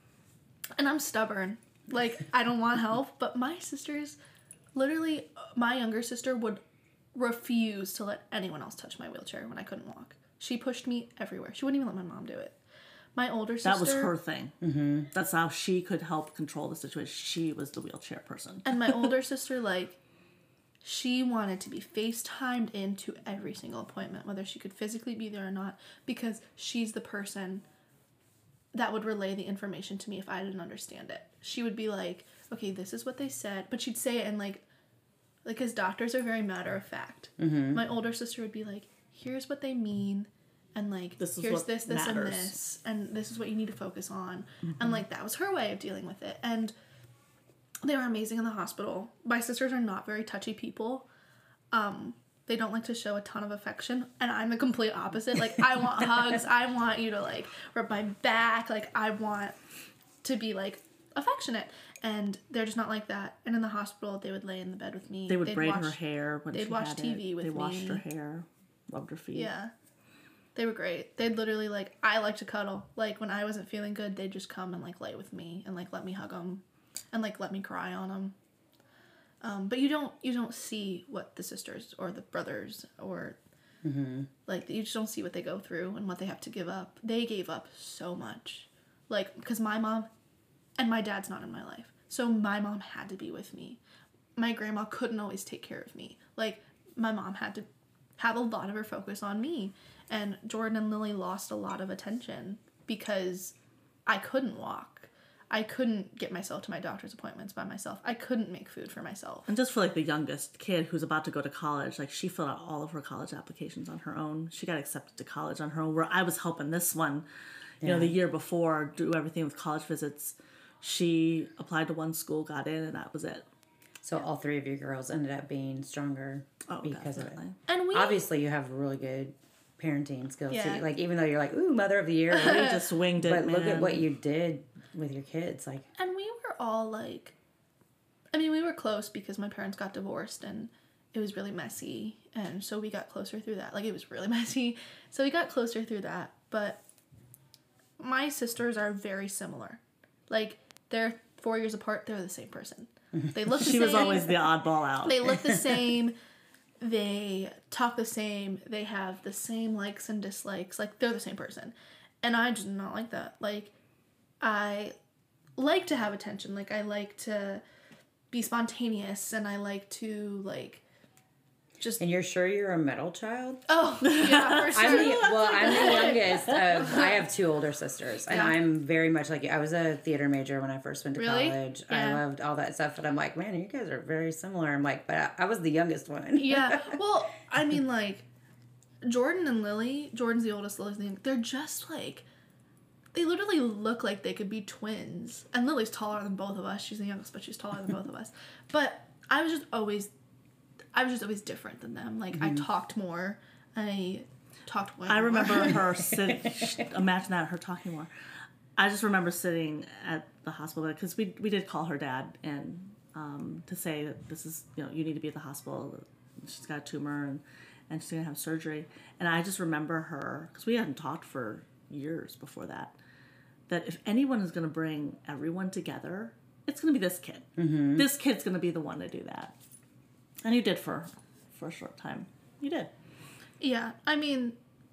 and I'm stubborn. Like, I don't want help. But my sisters, literally, my younger sister would refuse to let anyone else touch my wheelchair when I couldn't walk. She pushed me everywhere. She wouldn't even let my mom do it. My older sister... That was her thing. Mm-hmm. That's how she could help control the situation. She was the wheelchair person. And my older sister, like, she wanted to be FaceTimed into every single appointment, whether she could physically be there or not, because she's the person that would relay the information to me if I didn't understand it. She would be like, okay, this is what they said. But she'd say it in, like, like, because doctors are very matter of fact. Mm-hmm. My older sister would be like, here's what they mean, and, like, this is here's what this, this, matters. and this, and this is what you need to focus on. Mm-hmm. And, like, that was her way of dealing with it. And they were amazing in the hospital. My sisters are not very touchy people. Um, they don't like to show a ton of affection, and I'm the complete opposite. Like, I want hugs. I want you to, like, rub my back. Like, I want to be, like, affectionate. And they're just not like that. And in the hospital, they would lay in the bed with me. They would they'd braid watch, her hair when they'd she watch had T V it. with they me. washed her hair, rubbed her feet. Yeah. They were great. They'd literally, like, I like to cuddle. Like, when I wasn't feeling good, they'd just come and, like, lay with me and, like, let me hug them and, like, let me cry on them. Um, but you don't, you don't see what the sisters or the brothers or, mm-hmm. like, you just don't see what they go through and what they have to give up. They gave up so much. Like, because my mom and my dad's not in my life. So my mom had to be with me. My grandma couldn't always take care of me. Like, my mom had to have a lot of her focus on me. And Jordan and Lily lost a lot of attention because I couldn't walk. I couldn't get myself to my doctor's appointments by myself. I couldn't make food for myself. And just for, like, the youngest kid who's about to go to college, like, she filled out all of her college applications on her own. She got accepted to college on her own, where I was helping this one, you yeah. know, the year before, do everything with college visits. She applied to one school, got in, and that was it. So all three of your girls ended up being stronger oh, because definitely. of it. And we obviously you have really good parenting skills. Yeah. So, like, even though you're like, ooh, mother of the year, we just winged it. But man. look at what you did with your kids. Like, and we were all like, I mean, we were close because my parents got divorced and it was really messy, and so we got closer through that. Like, it was really messy, so we got closer through that. But my sisters are very similar. Like, they're four years apart. They're the same person. They look the she same. She was always the oddball out. They look the same. They talk the same. They have the same likes and dislikes. Like, they're the same person. And I just not like that. Like, I like to have attention. Like, I like to be spontaneous, and I like to, like, just... And you're sure you're a middle child? Oh, yeah, for sure. I'm the, well, I'm the youngest of... I have two older sisters, and yeah. I'm very much like you. I was a theater major when I first went to really? college. Yeah. I loved all that stuff, and I'm like, man, you guys are very similar. I'm like, but I, I was the youngest one. Yeah. Well, I mean, like, Jordan and Lily, Jordan's the oldest, Lily's the youngest, they're just, like... They literally look like they could be twins. And Lily's taller than both of us. She's the youngest, but she's taller than both of us. But I was just always... I was just always different than them. Like, mm-hmm. I talked more. I... talked way I more. remember her sitting, imagine that, her talking more. I just remember sitting at the hospital because we we did call her dad and um, to say that this is, you know, you need to be at the hospital. She's got a tumor and, and she's going to have surgery. And I just remember her, because we hadn't talked for years before that, that if anyone is going to bring everyone together, it's going to be this kid. Mm-hmm. This kid's going to be the one to do that. And you did for, for a short time. You did. Yeah, I mean,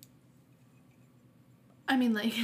I mean, like,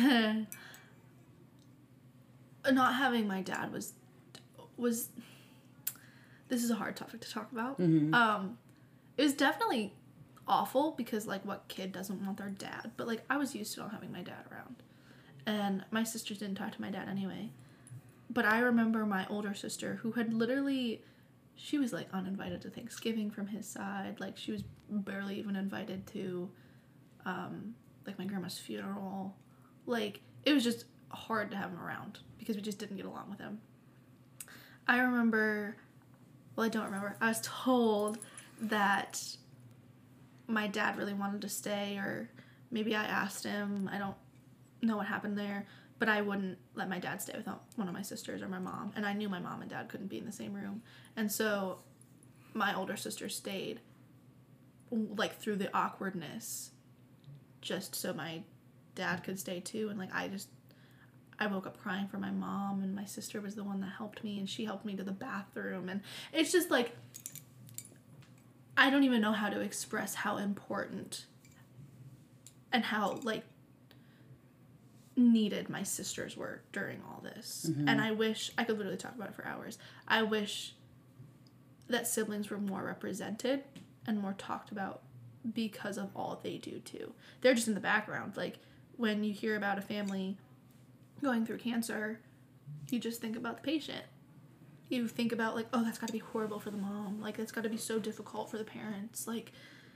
not having my dad was, was, this is a hard topic to talk about. Mm-hmm. Um, it was definitely awful because, like, what kid doesn't want their dad? But, like, I was used to not having my dad around. And my sisters didn't talk to my dad anyway. But I remember my older sister who had literally, she was, like, uninvited to Thanksgiving from his side. Like, she was barely even invited to, um, like, my grandma's funeral. Like, it was just hard to have him around because we just didn't get along with him. I remember, well, I don't remember. I was told that my dad really wanted to stay, or maybe I asked him. I don't know what happened there, but I wouldn't let my dad stay without one of my sisters or my mom, and I knew my mom and dad couldn't be in the same room, and so my older sister stayed, like, through the awkwardness, just so my dad could stay too. And, like, I just I woke up crying for my mom, and my sister was the one that helped me, and she helped me to the bathroom, and it's just like, I don't even know how to express how important and how, like, needed my sisters were during all this. Mm-hmm. And I wish, I could literally talk about it for hours. I wish that siblings were more represented and more talked about because of all they do too. They're just in the background. Like, when you hear about a family going through cancer, you just think about the patient. You think about, like, oh, that's got to be horrible for the mom. Like, that's got to be so difficult for the parents. Like,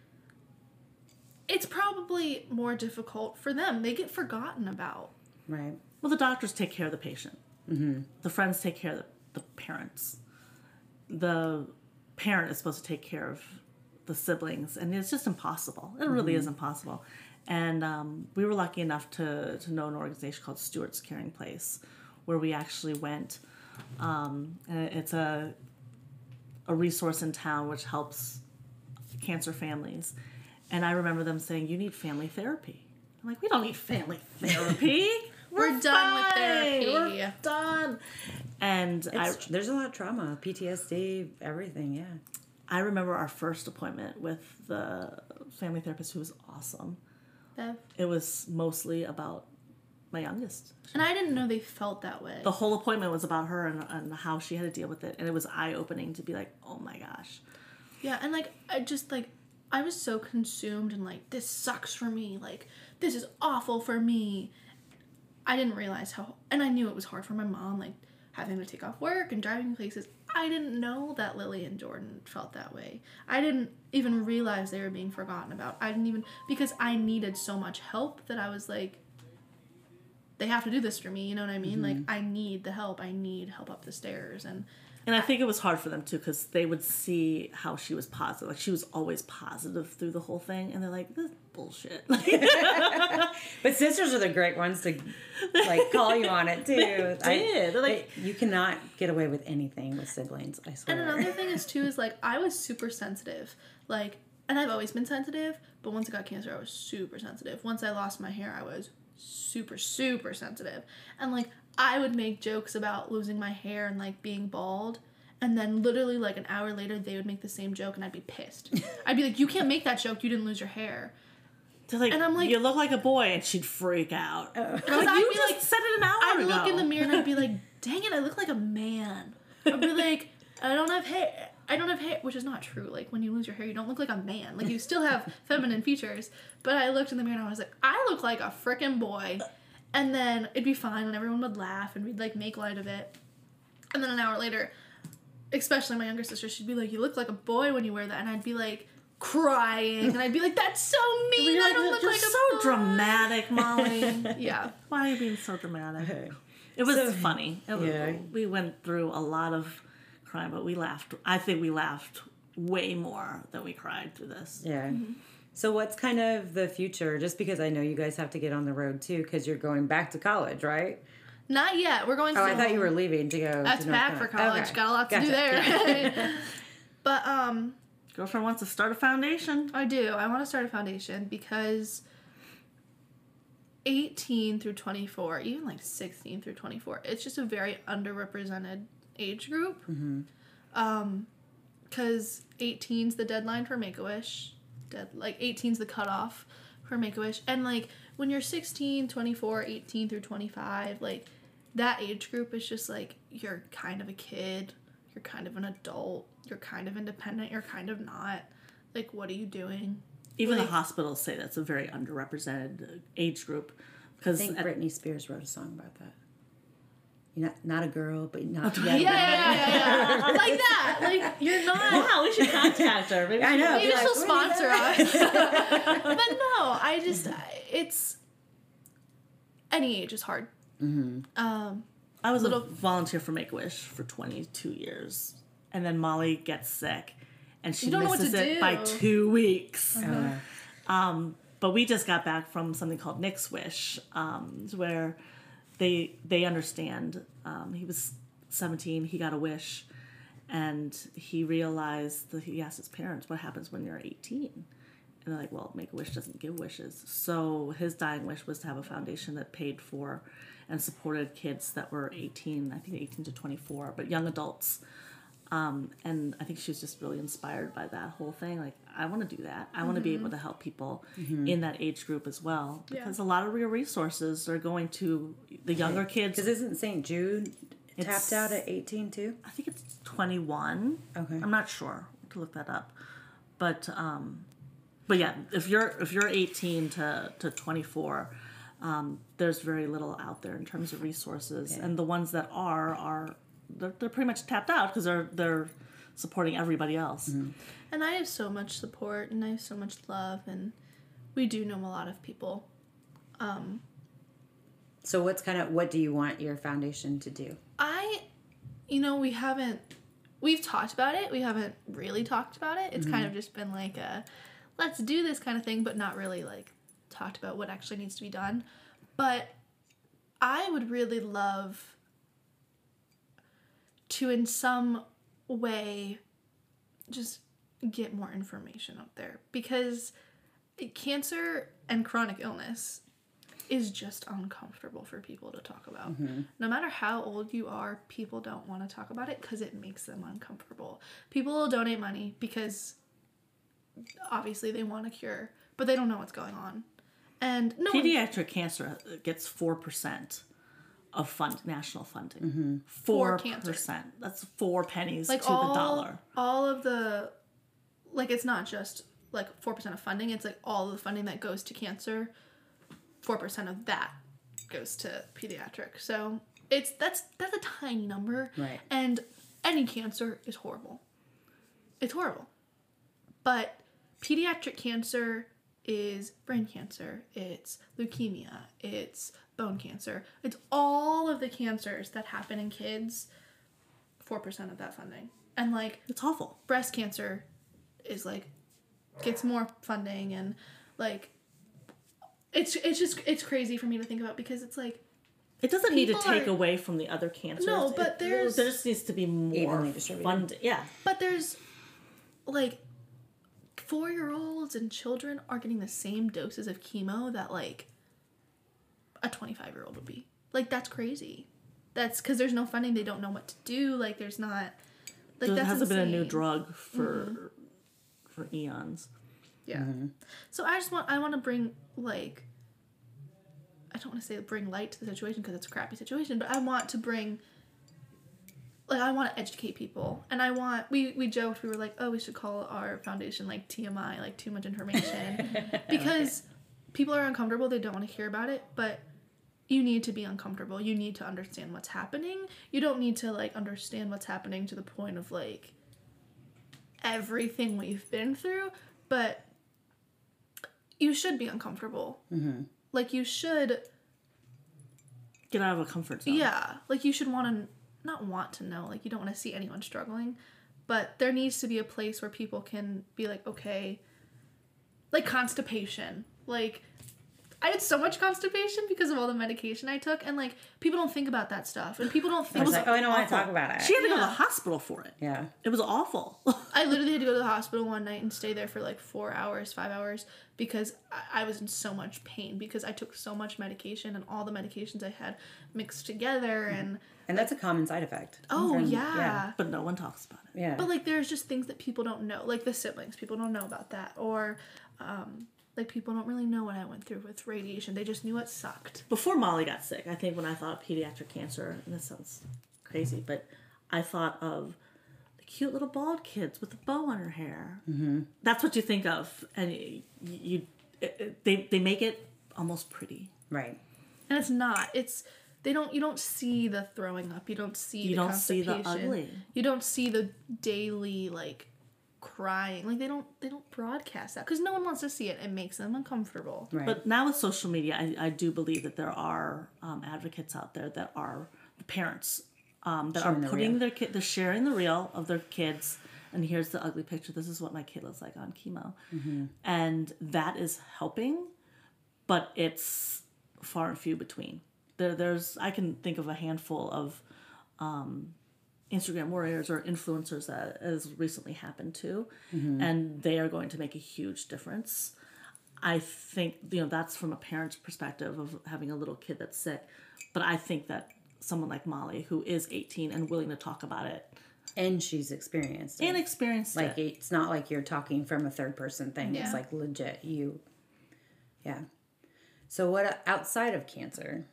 it's probably more difficult for them. They get forgotten about. Right. Well, the doctors take care of the patient. Mm-hmm. The friends take care of the, the parents. The parent is supposed to take care of the siblings, and it's just impossible. It really mm-hmm. is impossible. And um, we were lucky enough to, to know an organization called Stewart's Caring Place, where we actually went. Um, and it's a a resource in town which helps cancer families. And I remember them saying, you need family therapy. I'm like, we don't need family therapy. We're, We're done with therapy. We're done. And I, there's a lot of trauma, P T S D, everything, yeah. I remember our first appointment with the family therapist, who was awesome. Bev. It was mostly about my youngest. And I didn't know they felt that way. The whole appointment was about her and, and how she had to deal with it. And it was eye-opening to be like, oh my gosh. Yeah, and, like, I just, like, I was so consumed and, like, this sucks for me. Like, this is awful for me. I didn't realize how, and I knew it was hard for my mom, like, having to take off work and driving places. I didn't know that Lily and Jordan felt that way. I didn't even realize they were being forgotten about. I didn't even, because I needed so much help that I was like, they have to do this for me, you know what I mean? Mm-hmm. Like, I need the help. I need help up the stairs. And and I think it was hard for them, too, because they would see how she was positive. Like, she was always positive through the whole thing. And they're like, this is bullshit. But sisters are the great ones to, like, call you on it, too. They I, did. They're like, you cannot get away with anything with siblings, I swear. And another thing is, too, is, like, I was super sensitive. Like, and I've always been sensitive, but once I got cancer, I was super sensitive. Once I lost my hair, I was super, super sensitive. And, like, I would make jokes about losing my hair and, like, being bald, and then literally, like, an hour later, they would make the same joke, and I'd be pissed. I'd be like, you can't make that joke, you didn't lose your hair. They're like, and I'm like, you look like a boy, and she'd freak out. Uh, like, I'd you be just like, said it an hour I'd ago. I'd look in the mirror, and I'd be like, dang it, I look like a man. I'd be like, I don't have hair. I don't have hair, which is not true. Like, when you lose your hair, you don't look like a man. Like, you still have feminine features. But I looked in the mirror, and I was like, I look like a frickin' boy. And then it'd be fine, and everyone would laugh, and we'd, like, make light of it. And then an hour later, especially my younger sister, she'd be like, you look like a boy when you wear that. And I'd be like, crying. And I'd be like, that's so mean. I don't look You're like a so boy. dramatic, Molly. Yeah. Why are you being so dramatic? It was so funny. It was, yeah. We went through a lot of crying, but we laughed. I think we laughed way more than we cried through this. Yeah. Mm-hmm. So what's kind of the future? Just because I know you guys have to get on the road too, because you're going back to college, right? Not yet. We're going. Oh, to I thought you were leaving to go. That's to North back for Carolina. college. Okay. Got a lot to Gotcha. do there. But um, Girlfriend wants to start a foundation. I do. I want to start a foundation because eighteen through twenty-four, even like sixteen through twenty-four, it's just a very underrepresented age group. Mm-hmm. Um, because eighteen's the deadline for Make-A-Wish. Dead, like eighteen's the cutoff for Make-A-Wish. And like when you're sixteen, twenty-four, eighteen through twenty-five, like that age group is just like you're kind of a kid, you're kind of an adult, you're kind of independent, you're kind of not. Like, what are you doing? Even Like- the hospitals say that's a very underrepresented age group. I Because think Britney Spears wrote a song about that. You're not not a girl, but not Yeah, yeah, yeah, yeah, yeah. Like that. Like, you're not. wow, we should contact her. Maybe I she- know. Maybe Like, she'll what is sponsor us. But no, I just, it's, any age is hard. Mm-hmm. Um, I was Little- a volunteer for Make-A-Wish for twenty-two years. And then Molly gets sick. And she You don't know what misses to it do. by two weeks. Uh, Um, but we just got back from something called Nick's Wish, um, where they they understand. Um, he was seventeen, he got a wish, and he realized that he asked his parents, what happens when you're eighteen? And they're like, well, Make-A-Wish doesn't give wishes. So his dying wish was to have a foundation that paid for and supported kids that were eighteen, I think eighteen to twenty-four, but young adults. Um, and I think she was just really inspired by that whole thing. Like, I want to do that. I want to be able to help people in that age group as well. Because a lot of your resources are going to the younger kids. Because isn't Saint Jude It's- tapped out at eighteen too? I think it's twenty-one. Okay. I'm not sure. I have to look that up. But um, but yeah, if you're if you're eighteen to, to twenty-four, um, there's very little out there in terms of resources. Yeah. And the ones that are are they're, they're pretty much tapped out because they're they're supporting everybody else. and I have so much support and I have so much love, and we do know a lot of people. Um, So what's kind of what do you want your foundation to do? I, you know, we haven't, we've talked about it. We haven't really talked about it. It's kind of just been like a, let's do this kind of thing, but not really like talked about what actually needs to be done. But I would really love to, in some way, just get more information out there, because cancer and chronic illness is just uncomfortable for people to talk about. No matter how old you are, people don't want to talk about it because it makes them uncomfortable. People will donate money because obviously they want a cure, but they don't know what's going on. And no one, Pediatric cancer gets four percent of fund national funding. Mm-hmm. Four For cancer. percent. That's four pennies like to all, the dollar. all of the, like, it's not just like four percent of funding, it's like all of the funding that goes to cancer, four percent of that goes to pediatric. So it's that's that's a tiny number. Right. And any cancer is horrible. It's horrible. But pediatric cancer is brain cancer, it's leukemia, it's bone cancer. It's all of the cancers that happen in kids, four percent of that funding. And like It's awful. breast cancer is like gets more funding, and like it's it's just it's crazy for me to think about, because it's like It doesn't need to People take are- away from the other cancers. No, It- but there's- there just needs to be more Evenly distributed. fund. Yeah, but there's like four-year-olds and children are getting the same doses of chemo that like a twenty-five-year-old would be. Like, that's crazy. That's because there's no funding. They don't know what to do. Like, there's not like there that's hasn't been a new insane. drug for for eons. Yeah. So I just want I want to bring like I don't want to say bring light to the situation because it's a crappy situation, but I want to bring like I want to educate people, and I want we we joked, we were like, oh, we should call our foundation like T M I, like too much information, because people are uncomfortable, they don't want to hear about it, but you need to be uncomfortable. You need to understand what's happening. You don't need to like understand what's happening to the point of like everything we've been through, but you should be uncomfortable. Mm-hmm. Like, you should, Get out of a comfort zone. yeah, like you should want to, not want to know, like you don't want to see anyone struggling, but there needs to be a place where people can be like, okay, like constipation. Like, I had so much constipation because of all the medication I took, and like people don't think about that stuff, and people don't I think. was About, like, oh, I don't want to awful. talk about it. She had to go to Yeah. the hospital for it. yeah. It was awful. I literally had to go to the hospital one night and stay there for like four hours, five hours, because I, I was in so much pain because I took so much medication and all the medications I had mixed together, and And that's a common side effect. oh From- yeah. But no one talks about it. Yeah. But like there's just things that people don't know, like the siblings, people don't know about that, or um, like people don't really know what I went through with radiation. They just knew it sucked. Before Molly got sick, I think when I thought of pediatric cancer, and this sounds crazy, but I thought of the cute little bald kids with the bow on her hair. Mm-hmm. That's what you think of, and you, you it, it- they they make it almost pretty. right. And it's not. It's they don't. You don't see the throwing up. You don't see. You the don't see the constipation. ugly. You don't see the daily like crying. Like they don't. They don't broadcast that because no one wants to see it. It makes them uncomfortable. Right. But now with social media, I, I do believe that there are um, advocates out there that are the parents um, that Showing are the putting real. their kid, they're sharing the reel of their kids. And here's the ugly picture. This is what my kid looks like on chemo. Mm-hmm. And that is helping, but it's far and few between. There, there's I can think of a handful of um, Instagram warriors or influencers that has recently happened to, Mm-hmm. and they are going to make a huge difference. I think, you know, that's from a parent's perspective of having a little kid that's sick, but I think that someone like Molly, who is eighteen and willing to talk about it And she's experienced it. and experienced Like, it. it's not like you're talking from a third person thing. Yeah. It's like legit you. Yeah. So what outside of cancer,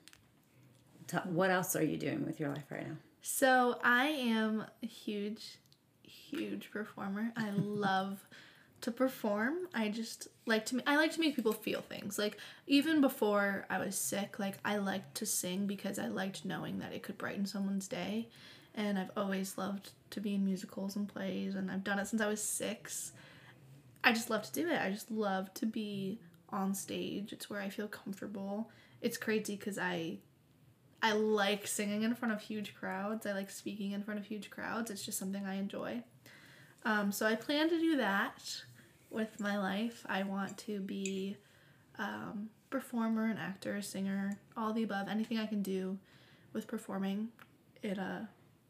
t- what else are you doing with your life right now? So I am a huge, huge performer. I love to perform. I just like to. I like to make people feel things. Like even before I was sick, like I liked to sing because I liked knowing that it could brighten someone's day. And I've always loved to be in musicals and plays, and I've done it since I was six. I just love to do it. I just love to be on stage. It's where I feel comfortable. It's crazy because I I like singing in front of huge crowds. I like speaking in front of huge crowds. It's just something I enjoy. Um, so I plan to do that with my life. I want to be um, performer, an actor, a singer, all the above. Anything I can do with performing, it uh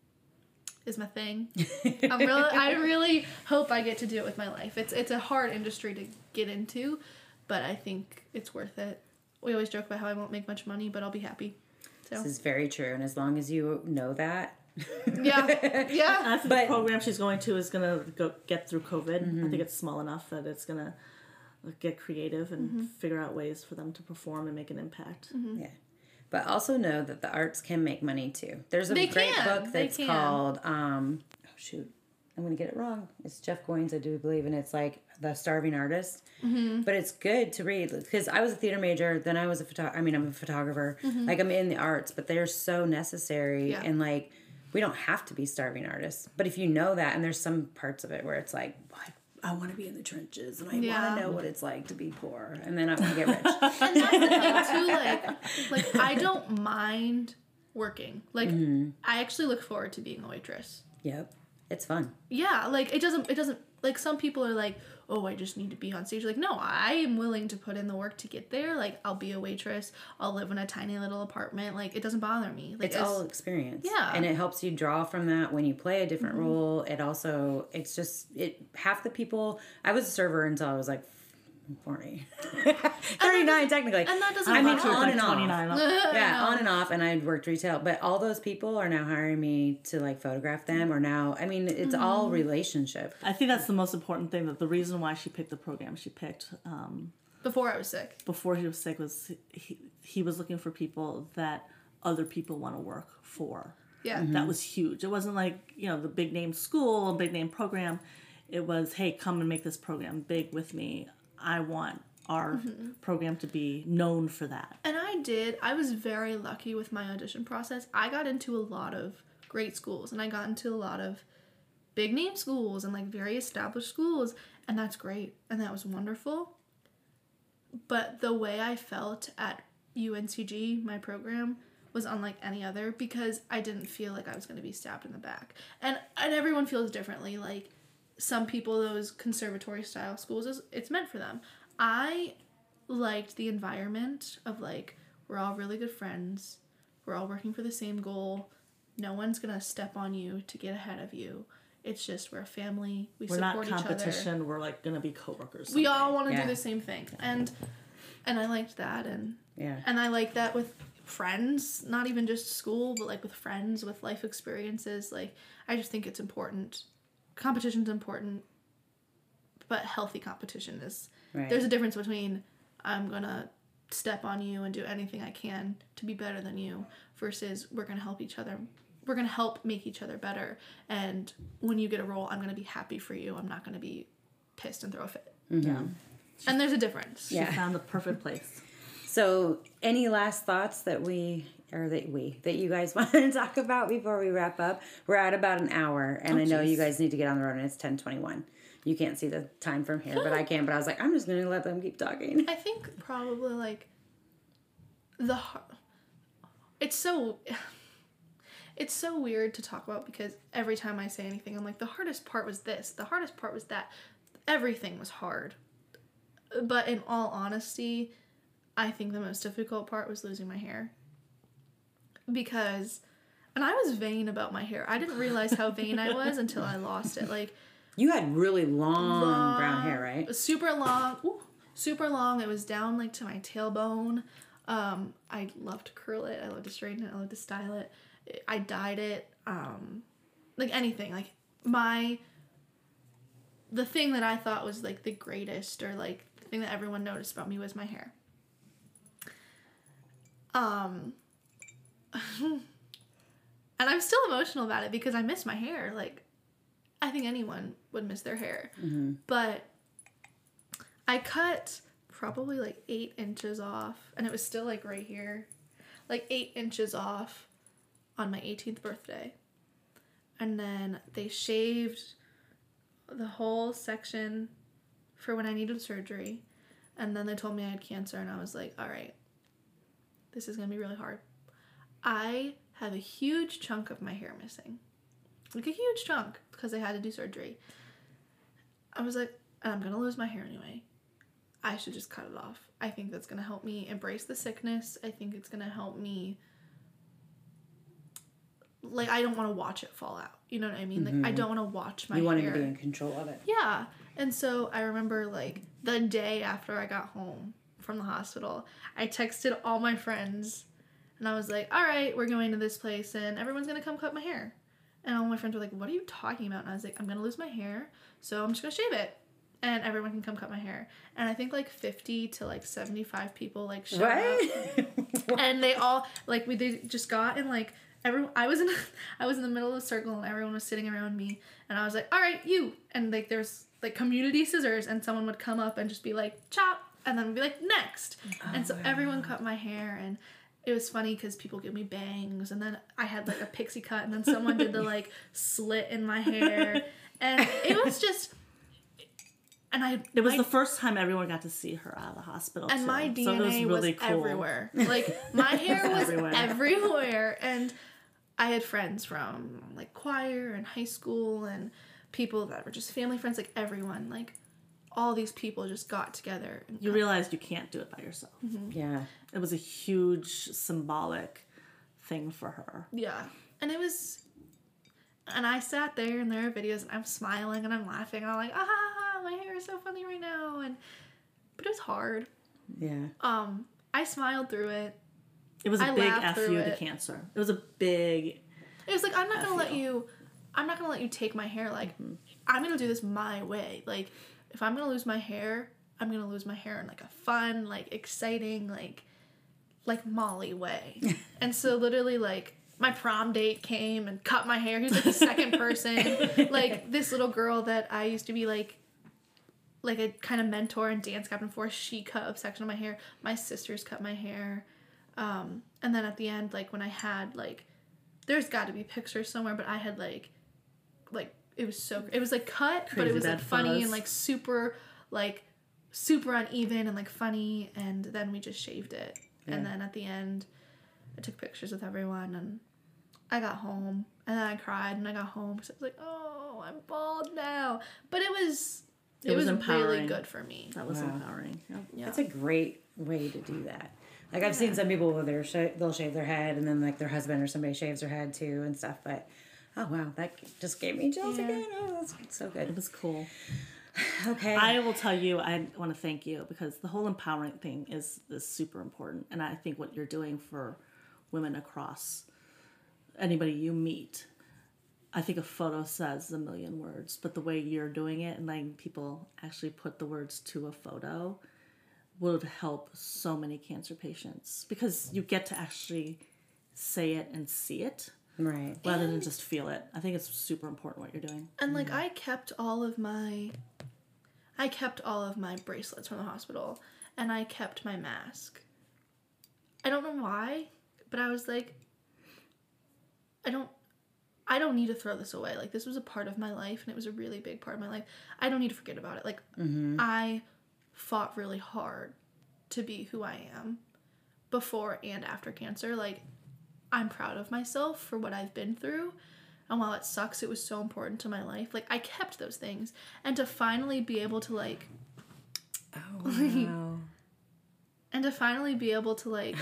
is my thing. I'm really, I really hope I get to do it with my life. It's it's a hard industry to get into, but I think it's worth it. We always joke about how I won't make much money, but I'll be happy. So This is very true. And as long as you know that, yeah, yeah. I think But- the program she's going to is going to go get through COVID. Mm-hmm. I think it's small enough that it's going to get creative and Mm-hmm. figure out ways for them to perform and make an impact. yeah. But also know that the arts can make money too. There's a They great can. book They that's can. called, um, oh shoot, I'm going to get it wrong. It's Jeff Goins, I do believe, and it's like The Starving Artist. Mm-hmm. But it's good to read because I was a theater major, then I was a photo. I mean, I'm a photographer. Like, I'm in the arts, but they're so necessary. Yeah. And like, we don't have to be starving artists. But if you know that, and there's some parts of it where it's like, well, I, I want to be in the trenches and I Yeah. want to know what it's like to be poor, and then I want to get rich. And that's the thing too. Like, like I don't mind working. Like, I actually look forward to being a waitress. Yep, it's fun. Yeah, like it doesn't. It doesn't. Like some people are like, oh, I just need to be on stage. Like, no, I am willing to put in the work to get there. Like, I'll be a waitress. I'll live in a tiny little apartment. Like, it doesn't bother me. Like, It's all experience. Yeah. And it helps you draw from that when you play a different role. It also, it's just, it, half the people, I was a server until I was like forty. thirty-nine technically. and that doesn't I mean, bother She was on like and off. twenty-nine. Yeah, on and off, and I'd worked retail. But all those people are now hiring me to like photograph them, or now, I mean, it's all relationship. I think that's the most important thing. That the reason why she picked the program she picked um, before I was sick. before he was sick was he, he was looking for people that other people want to work for. Yeah. That was huge. It wasn't like, you know, the big name school, a big name program. It was, hey, come and make this program big with me. I want our program to be known for that. And I did. I was very lucky with my audition process. I got into a lot of great schools, and I got into a lot of big name schools and like very established schools, and that's great. And that was wonderful. But the way I felt at U N C G, my program, was unlike any other because I didn't feel like I was going to be stabbed in the back. And and everyone feels differently. Like some people, those conservatory style schools, is it's meant for them. I liked the environment of like, we're all really good friends. We're all working for the same goal. No one's going to step on you to get ahead of you. It's just we're a family. We We're support not each competition. other. We're like going to be coworkers. We someday. all want to Yeah. do the same thing. And and I liked that. And Yeah. and I like that with friends, not even just school, but like with friends, with life experiences. Like, I just think it's important. Competition's important, but healthy competition is. Right. There's a difference between I'm gonna step on you and do anything I can to be better than you versus we're gonna help each other. We're gonna help make each other better. And when you get a role, I'm gonna be happy for you. I'm not gonna be pissed and throw a fit. Yeah. And there's a difference. She Yeah. found the perfect place. So, any last thoughts that we or that we that you guys want to talk about before we wrap up? We're at about an hour, and Oh, I know you jeez. guys need to get on the road, and it's ten twenty one. You can't see the time from here, but I can. But I was like, I'm just gonna let them keep talking. I think probably like the har- it's so it's so weird to talk about because every time I say anything I'm like the hardest part was this, the hardest part was that. Everything was hard. But in all honesty, I think the most difficult part was losing my hair. Because and I was vain about my hair. I didn't realize how vain I was until I lost it. Like You had really long, long, brown hair, right? Super long, ooh, super long. It was down like to my tailbone. Um, I love to curl it. I love to straighten it. I love to style it. I dyed it. Um, like anything. Like my, the thing that I thought was like the greatest or like the thing that everyone noticed about me was my hair. Um, and I'm still emotional about it because I miss my hair. Like, I think anyone would miss their hair. Mm-hmm. But I cut probably like eight inches off, and it was still like right here. Like eight inches off on my eighteenth birthday. And then they shaved the whole section for when I needed surgery. And then they told me I had cancer, and I was like, all right, this is going to be really hard. I have a huge chunk of my hair missing. Like a huge chunk because I had to do surgery. I was like, I'm going to lose my hair anyway. I should just cut it off. I think that's going to help me embrace the sickness. I think it's going to help me. Like, I don't want to watch it fall out. You know what I mean? Mm-hmm. Like, I don't want to watch my You wanted hair. to be in control of it. Yeah. And so I remember, like, the day after I got home from the hospital, I texted all my friends. And I was like, all right, we're going to this place, and everyone's going to come cut my hair. And all my friends were like, what are you talking about? And I was like, I'm going to lose my hair, so I'm just going to shave it. And everyone can come cut my hair. And I think, like, fifty to, like, seventy-five people, like, showed up. What? And they all, like, we they just got in, like, everyone, I was in, I was in the middle of the circle, and everyone was sitting around me. And I was like, all right, you. And, like, there's, like, community scissors, and someone would come up and just be like, chop. And then we'd be like, next. Oh, and so wow. everyone cut my hair, and it was funny because people give me bangs, and then I had like a pixie cut, and then someone did the like slit in my hair, and it was just, and I It was my, the first time everyone got to see her out of the hospital. and too. my D N A so it was, was, really cool. everywhere. Like my hair was Everywhere. everywhere, and I had friends from like choir and high school, and people that were just family friends, like everyone, like all these people just got together. And You cut- realized you can't do it by yourself. Yeah. It was a huge symbolic thing for her. Yeah. And it was, and I sat there and there are videos and I'm smiling and I'm laughing and I'm like, ah, ha, ha, my hair is so funny right now. And, but it was hard. Yeah. Um, I smiled through it. It was a I big laughed F through you to it. cancer. It was a big. It was like, I'm not I going to let feel. you, I'm not going to let you take my hair. Like, I'm going to do this my way. Like, if I'm going to lose my hair, I'm going to lose my hair in like a fun, like exciting, like, like Molly way. And so literally like my prom date came and cut my hair. He was like the second person. Like this little girl that I used to be like like a kind of mentor and dance captain for, she cut a section of my hair. My sisters cut my hair. Um, and then at the end, like when I had like there's got to be pictures somewhere, but I had like like it was so it was like cut, but it Crazy was like bad funny fuzz. and like super like super uneven and like funny, and then we just shaved it. Yeah. And then at the end, I took pictures with everyone, and I got home, And then I cried and I got home because I was like, oh, I'm bald now. But it was it, It was was, empowering. really good for me. That was Wow. empowering. Yep. Yeah. It's a great way to do that. Like I've seen some people with their sh- they'll shave their head, and then like their husband or somebody shaves their head too and stuff. But oh wow, that just gave me chills Yeah. again. Oh, that's so It good. was cool. Okay. I will tell you, I want to thank you because the whole empowering thing is, is super important. And I think what you're doing for women across anybody you meet, I think a photo says a million words, but the way you're doing it and letting people actually put the words to a photo would help so many cancer patients because you get to actually say it and see it right. rather than just feel it. I think it's super important what you're doing. And like I kept all of my I kept all of my bracelets from the hospital and I kept my mask. I don't know why, but I was like I don't I don't need to throw this away. Like this was a part of my life and it was a really big part of my life. I don't need to forget about it. Like Mm-hmm. I fought really hard to be who I am before and after cancer. Like I'm proud of myself for what I've been through. And while it sucks, it was so important to my life. Like I kept those things. And to finally be able to like Oh wow. and to finally be able to like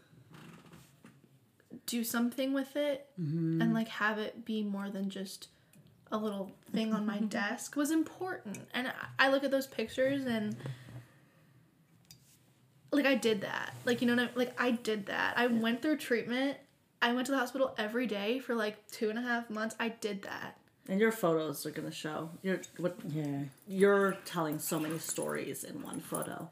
do something with it Mm-hmm. and like have it be more than just a little thing on my desk was important. And I- I look at those pictures and like I did that. Like you know what I, like I did that. I went through treatment. I went to the hospital every day for like two and a half months. I did that. And your photos are going to show. You're, what, Yeah. you're telling so many stories in one photo.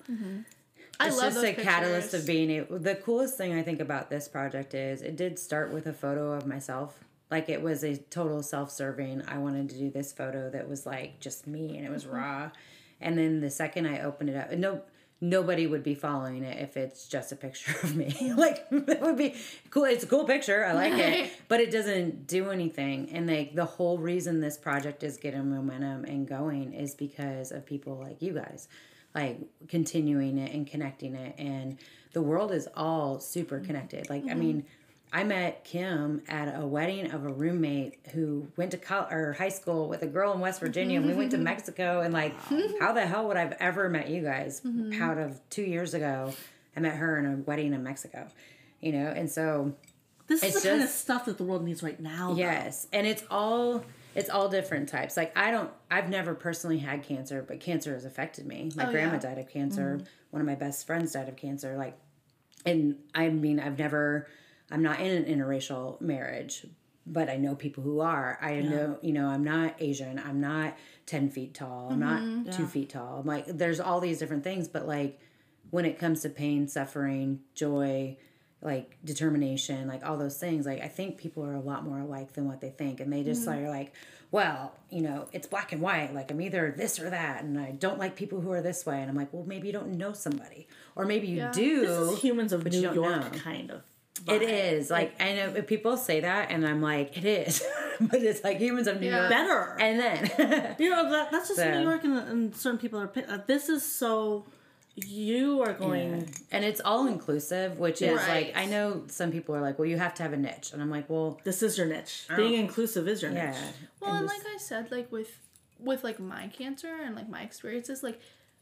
I It's love just those a catalyst pictures. of being able. The coolest thing I think about this project is it did start with a photo of myself. Like it was a total self-serving. I wanted to do this photo that was like just me and it was Mm-hmm. raw. And then the second I opened it up, no, nobody would be following it if it's just a picture of me. Like that would be cool. It's a cool picture. I like it, but it doesn't do anything. And like the whole reason this project is getting momentum and going is because of people like you guys. Like continuing it and connecting it, and the world is all super connected. Like, I mean, I met Kim at a wedding of a roommate who went to college or high school with a girl in West Virginia, and we went to Mexico. And like, how the hell would I've ever met you guys? Out of two years ago, I met her in a wedding in Mexico, you know. And so, This is It's the kind of just- stuff that the world needs right now. though. yes, and it's all. It's all different types. Like I don't, I've never personally had cancer, but cancer has affected me. My Oh, grandma yeah. died of cancer. One of my best friends died of cancer. Like, and I mean, I've never, I'm not in an interracial marriage, but I know people who are. I know, you know, I'm not Asian. I'm not ten feet tall. I'm not two Yeah. feet tall. I'm like, there's all these different things, but like, when it comes to pain, suffering, joy, like determination, like all those things, like I think people are a lot more alike than what they think, and they just Mm-hmm. are like, well, you know, it's black and white, like I'm either this or that, and I don't like people who are this way. And I'm like, well, maybe you don't know somebody, or maybe you Yeah. do. This is Humans of but New you don't York know. kind of. It vibe. is like, I know people say that, and I'm like, it is, but it's like Humans of New Yeah. York, Better. and then You know, that, that's just So- New York, and, and certain people are. pi- Uh, this is so. You are going. Yeah. And it's all inclusive, which is Right. like, I know some people are like, well, you have to have a niche, and I'm like, well, This is your niche. Being inclusive is your yeah. niche. Well, and just- like I said, like with with like my cancer and like my experiences, like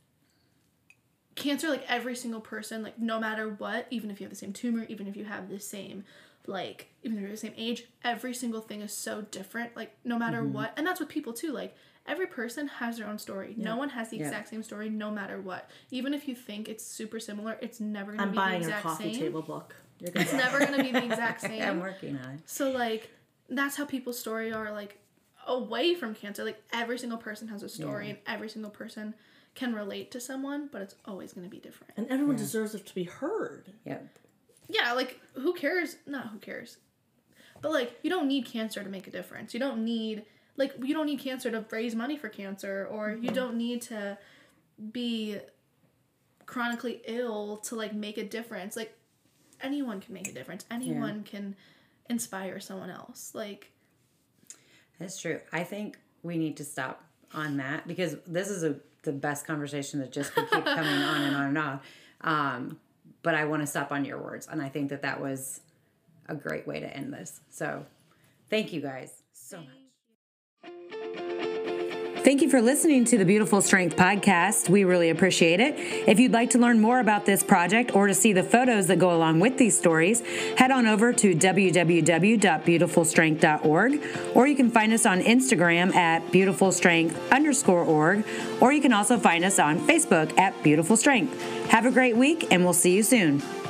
cancer, like every single person, like no matter what, even if you have the same tumor, even if you have the same, like even if you're the same age, every single thing is so different. Like no matter Mm-hmm. what, and that's with people too. Like every person has their own story. No one has the Yeah. exact same story, no matter what. Even if you think it's super similar, it's never gonna I'm be buying the your exact coffee same. table book. You're gonna It's never gonna be the exact same. I'm working on it. So like that's how people's story are like away from cancer. Like every single person has a story Yeah. and every single person can relate to someone, but it's always going to be different. and everyone deserves it to be heard. Yep. Yeah, like who cares? Not who cares. But like you don't need cancer to make a difference. You don't need like you don't need cancer to raise money for cancer, or you don't need to be chronically ill to like make a difference. Like anyone can make a difference. Anyone can inspire someone else. Like That's true. I think we need to stop on that because this is a the best conversation that just could keep coming on and on and on. Um, but I want to stop on your words, and I think that that was a great way to end this. So Thank you guys so much. Thank you for listening to the Beautiful Strength podcast. We really appreciate it. If you'd like to learn more about this project or to see the photos that go along with these stories, head on over to w w w dot beautiful strength dot org, or you can find us on Instagram at beautifulstrength underscore org, or you can also find us on Facebook at Beautiful Strength. Have a great week, and we'll see you soon.